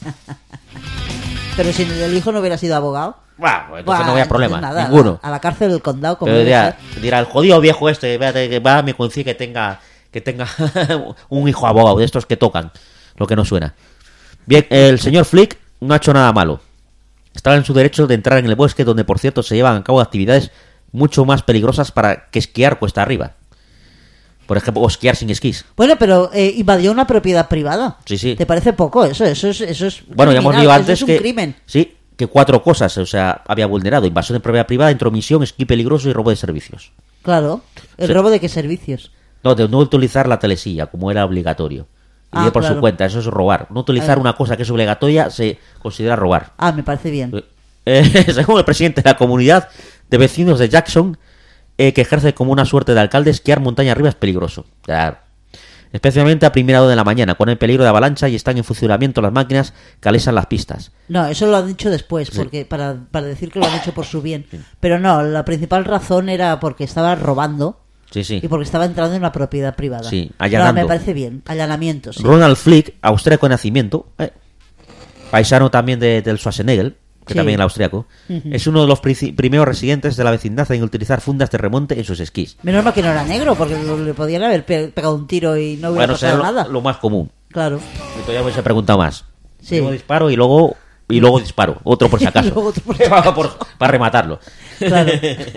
Pero si el hijo no hubiera sido abogado... Bueno, entonces no había problema, nada, ninguno. A la cárcel del condado, como dirá, el jodido viejo este, que va, me consigue que tenga un hijo abogado, de estos que tocan, lo que no suena. Bien, el señor Flick no ha hecho nada malo. Estaba en su derecho de entrar en el bosque, donde por cierto se llevan a cabo actividades mucho más peligrosas para que esquiar cuesta arriba. Por ejemplo, o esquiar sin esquís. Bueno, pero invadió una propiedad privada. Sí. ¿Te parece poco? Eso es bueno, ya hemos dicho antes eso es un crimen. Sí, que 4 cosas, o sea, había vulnerado: invasión de propiedad privada, intromisión, esquí peligroso y robo de servicios. Claro. ¿El robo de qué servicios? No, de no utilizar la telesilla, como era obligatorio. Y por su cuenta, eso es robar. No utilizar una cosa que es obligatoria se considera robar. Me parece bien. Según el presidente de la comunidad de vecinos de Jackson, que ejerce como una suerte de alcalde, esquiar montaña arriba es peligroso. Especialmente a primera hora de la mañana, cuando hay peligro de avalancha y están en funcionamiento las máquinas que alesan las pistas. No, eso lo han dicho después, porque para decir que lo han hecho por su bien. Sí. Pero no, la principal razón era porque estaba robando. Sí. Y porque estaba entrando en una propiedad privada. Sí, allanando. No, me parece bien, allanamientos. Sí. Ronald Flick, austríaco de nacimiento, paisano también del Schwarzenegger, que también era austriaco, es uno de los primeros residentes de la vecindad en utilizar fundas de remonte en sus esquís. Menos mal que no era negro, porque le podían haber pegado un tiro y no hubiera pasado nada. Lo más común. Claro. Y todavía me he preguntado más. Sí. Luego disparo y luego disparo. Otro por si acaso. Para rematarlo. Claro.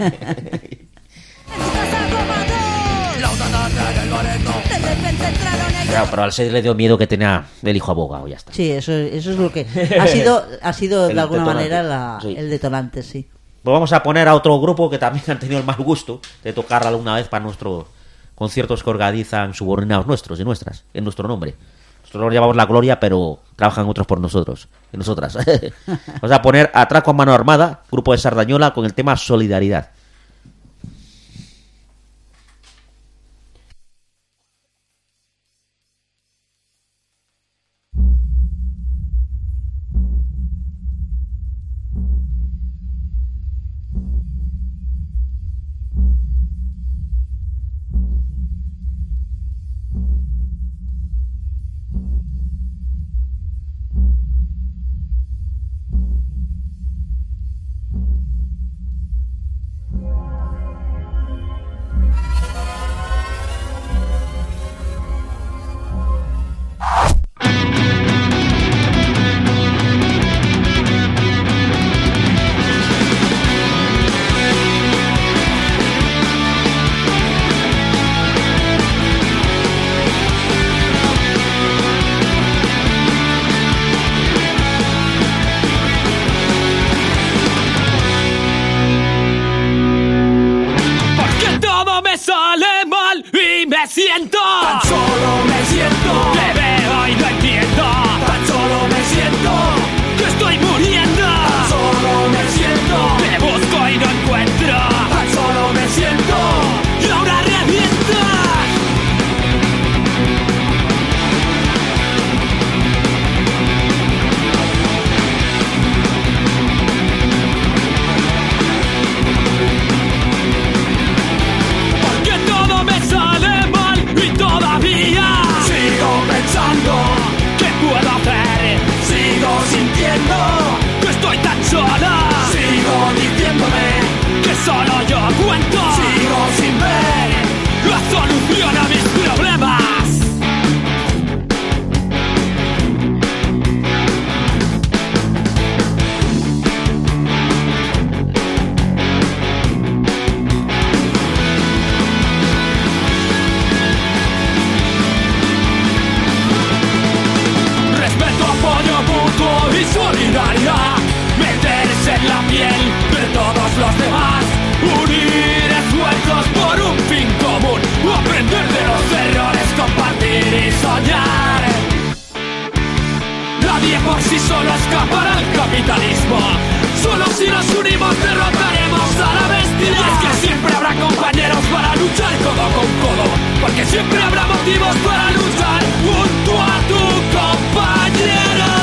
Claro, pero al ser le dio miedo que tenía el hijo abogado, ya está. Sí, eso es lo que ha sido de alguna manera el detonante, sí. Pues vamos a poner a otro grupo que también han tenido el mal gusto de tocar alguna vez para nuestros conciertos que organizan subordinados nuestros y nuestras, en nuestro nombre. Nosotros nos llamamos La Gloria, pero trabajan otros por nosotros y nosotras. Vamos a poner Atraco a mano armada, grupo de Sardañola, con el tema Solidaridad. siento, tan solo me siento, te veo y no entiendo, tan solo me siento, que estoy muriendo, tan solo me siento, te busco y no encuentro, tan solo me siento, y ahora reviento. si solo escapará el capitalismo. Solo si nos unimos derrotaremos a la bestia. Y es que siempre habrá compañeros para luchar codo con codo, porque siempre habrá motivos para luchar junto a tu compañero.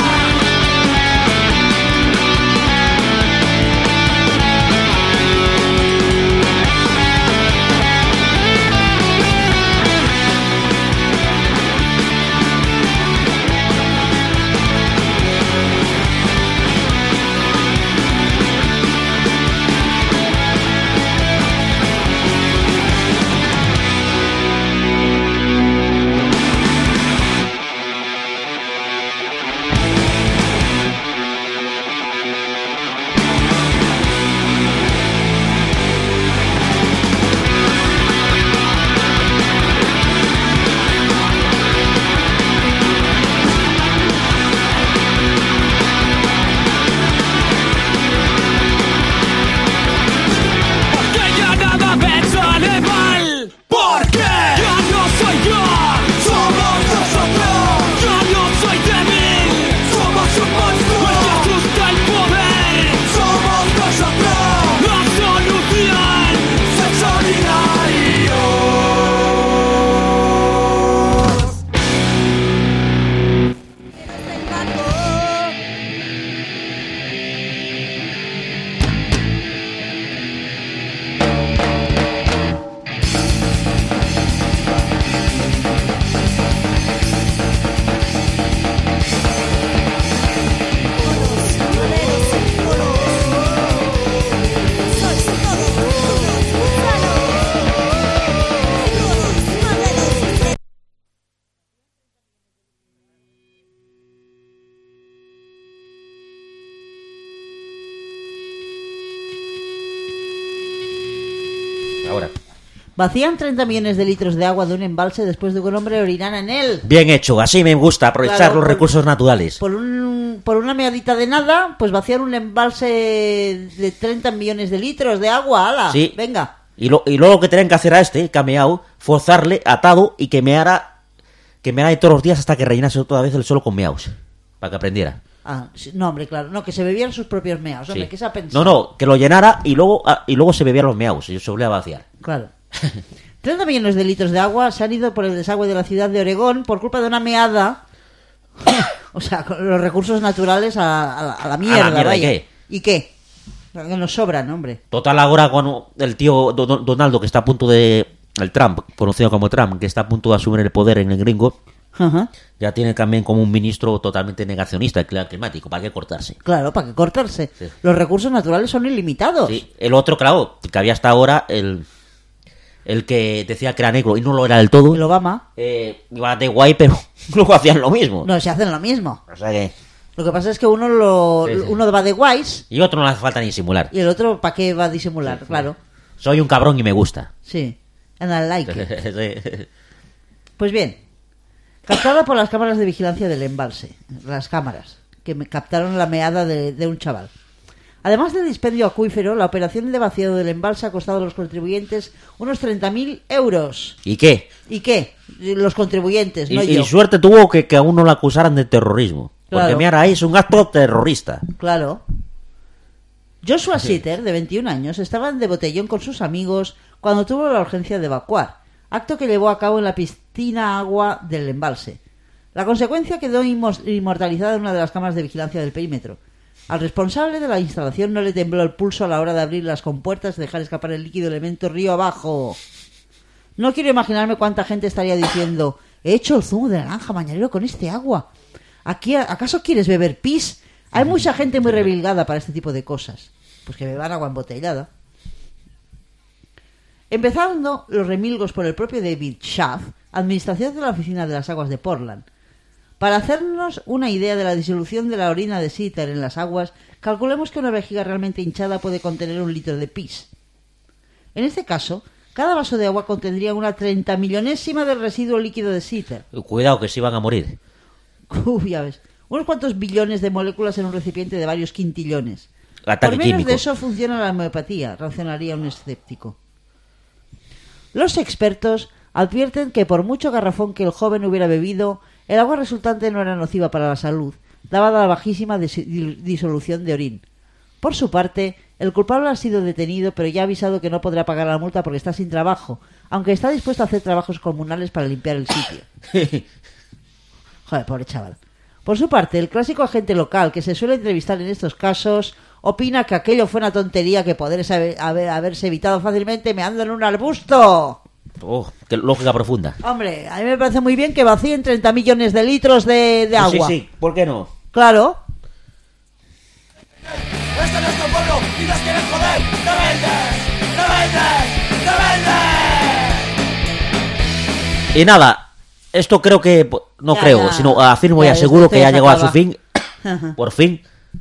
Ahora. Vacían 30 millones de litros de agua de un embalse después de que un hombre orinara en él. Bien hecho, así me gusta, aprovechar Claro, los por- recursos naturales. Por una meadita de nada, pues vaciar un embalse de 30 millones de litros de agua, ¡hala! Sí. Venga. Y luego lo que tenían que hacer a este, cameado, forzarle atado y que meara de todos los días hasta que rellenase otra vez el suelo con meaos. Para que aprendiera. Ah, sí, no, hombre, claro. No, que se bebieran sus propios meados. Hombre, Sí. ¿qué se ha pensado? No, que lo llenara y luego se bebían los meaos. Y se volvía a vaciar. Claro. 30 millones de litros de agua se han ido por el desagüe de la ciudad de Oregón por culpa de una meada. O sea, con los recursos naturales a la mierda, mierda, vaya. ¿y qué? ¿Y qué? Que nos sobran, hombre. Total, ahora cuando el tío Donaldo, que está a punto de... El Trump, conocido como Trump, que está a punto de asumir el poder en el gringo, Ajá. ya tiene también como un ministro totalmente negacionista del cambio climático. ¿Para qué cortarse? Claro, ¿para qué cortarse? Sí. Los recursos naturales son ilimitados. Sí, el otro, claro, que había hasta ahora el que decía que era negro y no lo era del todo. El Obama. Iba de guay, pero luego hacían lo mismo. No, se hacen lo mismo. O sea que... Lo que pasa es que uno Sí, sí. uno va de guays Y otro no le hace falta ni simular. y el otro, ¿para qué va a disimular? Claro. Soy un cabrón y me gusta. Sí. And I like it. Sí. Pues bien, captada por las cámaras de vigilancia del embalse, las cámaras que me captaron la meada de un chaval. Además del dispendio acuífero, la operación de vaciado del embalse ha costado a los contribuyentes unos 30.000 euros. ¿Y qué? ¿Y qué? Los contribuyentes, no Y yo. suerte tuvo que a uno lo acusaran de terrorismo. Porque Claro. mira, ahí es un acto terrorista. Claro. Joshua Sitter, de 21 años, estaba de botellón con sus amigos cuando tuvo la urgencia de evacuar, acto que llevó a cabo en la piscina agua del embalse. La consecuencia quedó inmortalizada en una de las cámaras de vigilancia del perímetro. Al responsable de la instalación no le tembló el pulso a la hora de abrir las compuertas y dejar escapar el líquido elemento río abajo. No quiero imaginarme cuánta gente estaría diciendo: he hecho el zumo de naranja mañanero con este agua. ¿Acaso quieres beber pis? Hay mucha gente muy revilgada para este tipo de cosas. Pues que beban agua embotellada. Empezando los remilgos por el propio David Schaff, administración de la Oficina de las Aguas de Portland. Para hacernos una idea de la disolución de la orina de Sitter en las aguas, calculemos que una vejiga realmente hinchada puede contener 1 litro de pis. En este caso, cada vaso de agua contendría una 30 millonésima del residuo líquido de Sitter. Cuidado que se iban a morir. Ya ves. Unos cuantos billones de moléculas en un recipiente de varios quintillones. Ataque Por menos químico. de eso funciona la homeopatía, razonaría un escéptico. Los expertos advierten que por mucho garrafón que el joven hubiera bebido, el agua resultante no era nociva para la salud, dada la bajísima disolución de orín. Por su parte, el culpable ha sido detenido, pero ya ha avisado que no podrá pagar la multa porque está sin trabajo, aunque está dispuesto a hacer trabajos comunales para limpiar el sitio. Joder, pobre chaval. Por su parte, el clásico agente local que se suele entrevistar en estos casos opina que aquello fue una tontería que haberse evitado fácilmente meando en un arbusto. Oh, qué lógica profunda. Hombre, a mí me parece muy bien que vacíen 30 millones de litros de agua. Sí, ¿por qué no? Claro. Este es nuestro pueblo y nos quieren joder. ¡Te vendes! ¡Te vendes! ¡Te vendes! Y nada, esto creo que... No Ya, creo, ya. sino afirmo y Ya, aseguro esto que ya se llegó a acaba. su fin. Por fin.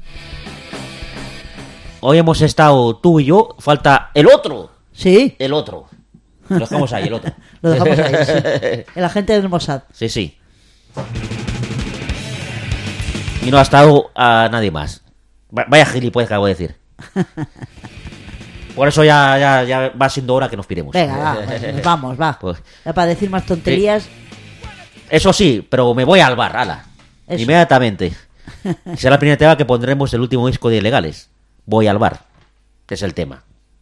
Hoy hemos estado tú y yo. Falta el otro. Sí. El otro. Lo dejamos ahí, el otro. Lo dejamos ahí, sí. El agente del Mossad. Sí, sí. Y no ha estado a nadie más. Vaya gilipollas que acabo de decir. Por eso ya va siendo hora que nos piremos. Venga, vamos, va. Pues, Ya para decir más tonterías. eso sí, pero me voy al bar, ala. Eso. Inmediatamente. Será el primer tema que pondremos el último disco de Ilegales. Voy al bar. Que es el tema.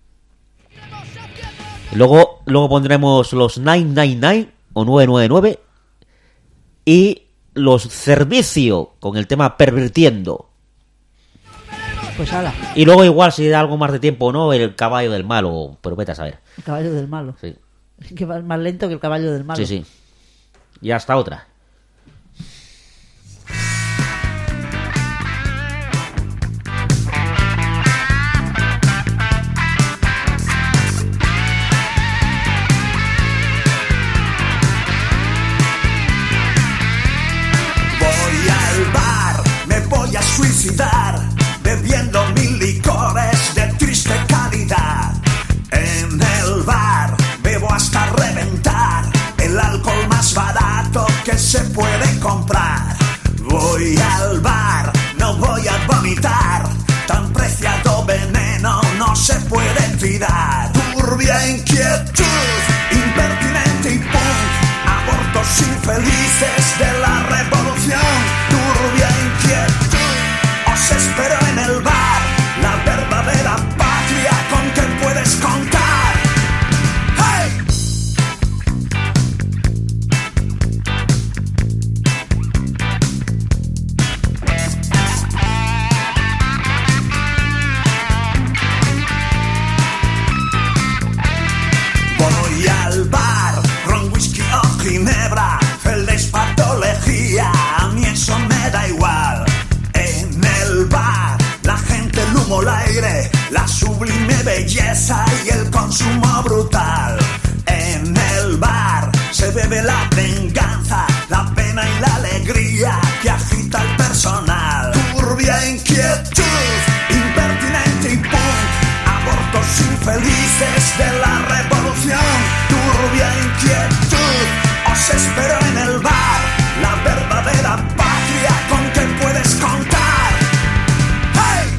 Y luego pondremos los 999 o 999 y los Servicio con el tema Pervirtiendo. Pues ala, Y luego igual si da algo más de tiempo o no, el Caballo del Malo, pero vete a saber. el caballo del malo. Sí, Que va más lento que el caballo del malo. sí, sí. Y hasta otra. Voy al bar, me voy a suicidar, bebiendo 1000 licores de triste calidad. En el bar bebo hasta reventar, el alcohol más barato que se puede comprar. Voy al bar, no voy a vomitar, tan preciado veneno no se puede tirar. Turbia inquietud, impertinente y punk, abortos infelices de la revolución. Turbia inquietud, os espero en el bar, la verdadera patria con que puedes contar. ¡Hey! Voy al bar, ron, whisky o ginebra, el despatología, a mí eso me da igual. En el bar, la gente, el humo, el aire, la sublime belleza y el consumo brutal. En el bar, se bebe la venganza, la pena y la alegría que agita al personal. Turbia inquietud, impertinente y punk, abortos infelices de la revolución. Turbia inquietud, os espero en el bar, la verdadera patria con que puedes contar. ¡Hey!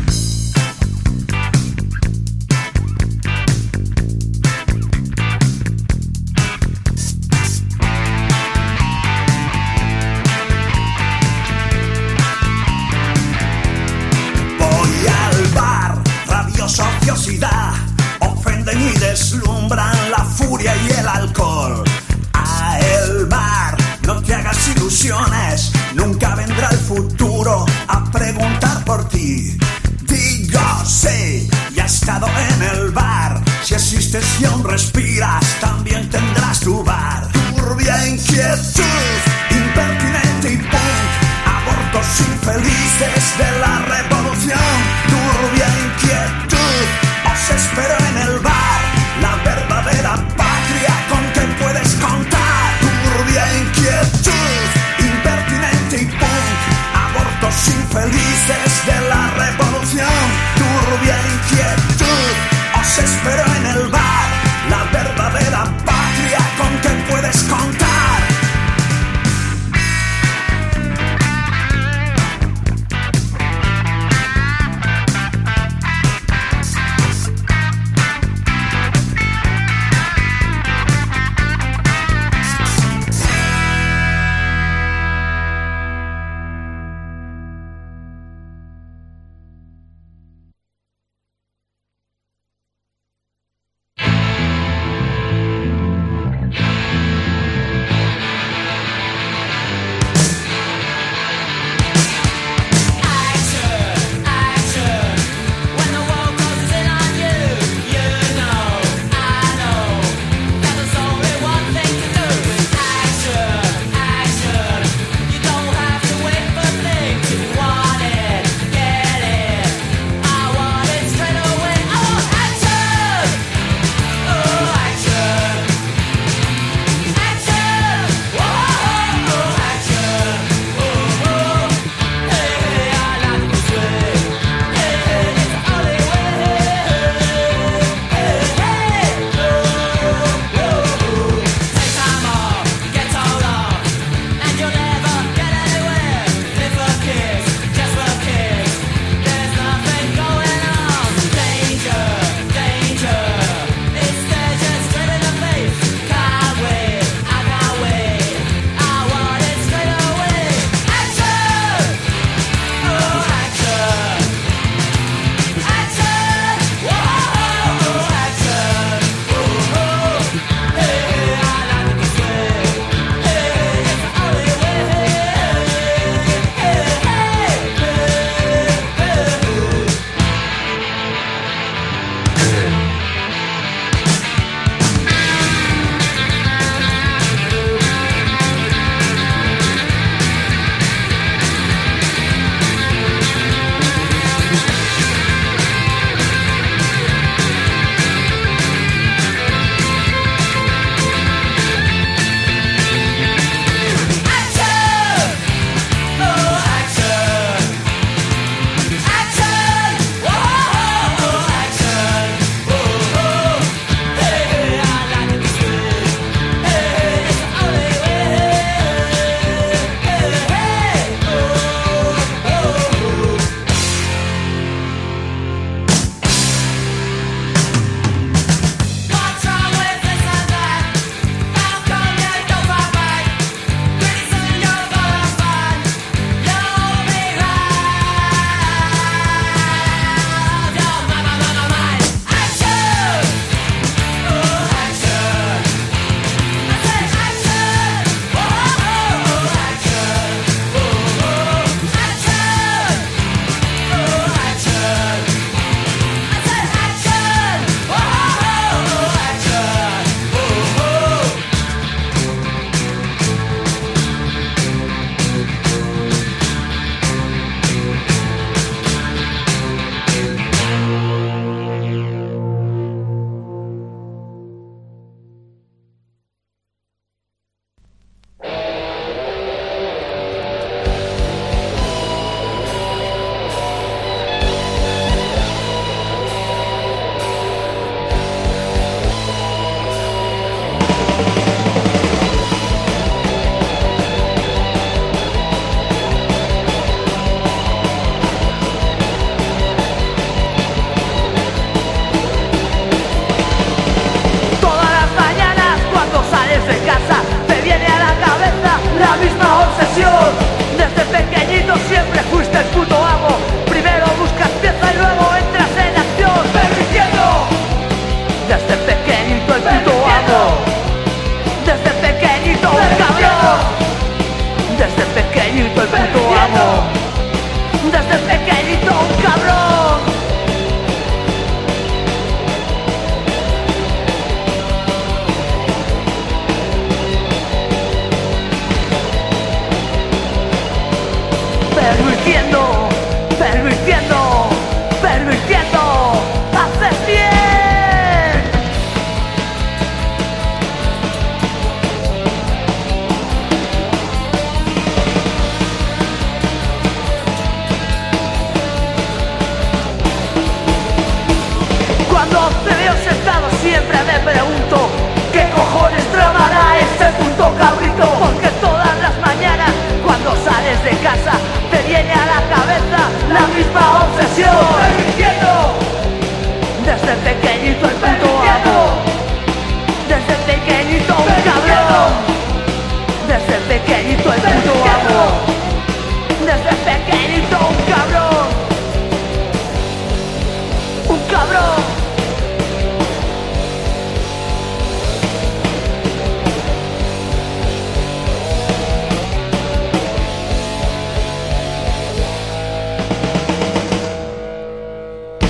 Voy al bar, rabiosa ociosidad, ofenden y deslumbran la furia y el alcohol. A el bar, no te hagas ilusiones, nunca vendrá el futuro a preguntar por ti. Digo sí, ya he estado en el bar, si existes y aún respiras, también tendrás tu bar. Turbia inquietud, impertinente y punk, abortos infelices de la revolución. Turbia inquietud, os espero en el bar, la verdadera patria con que puedes contar. Turbia inquietud, impertinente y punk, abortos infelices de la revolución. Turbia inquietud, os espero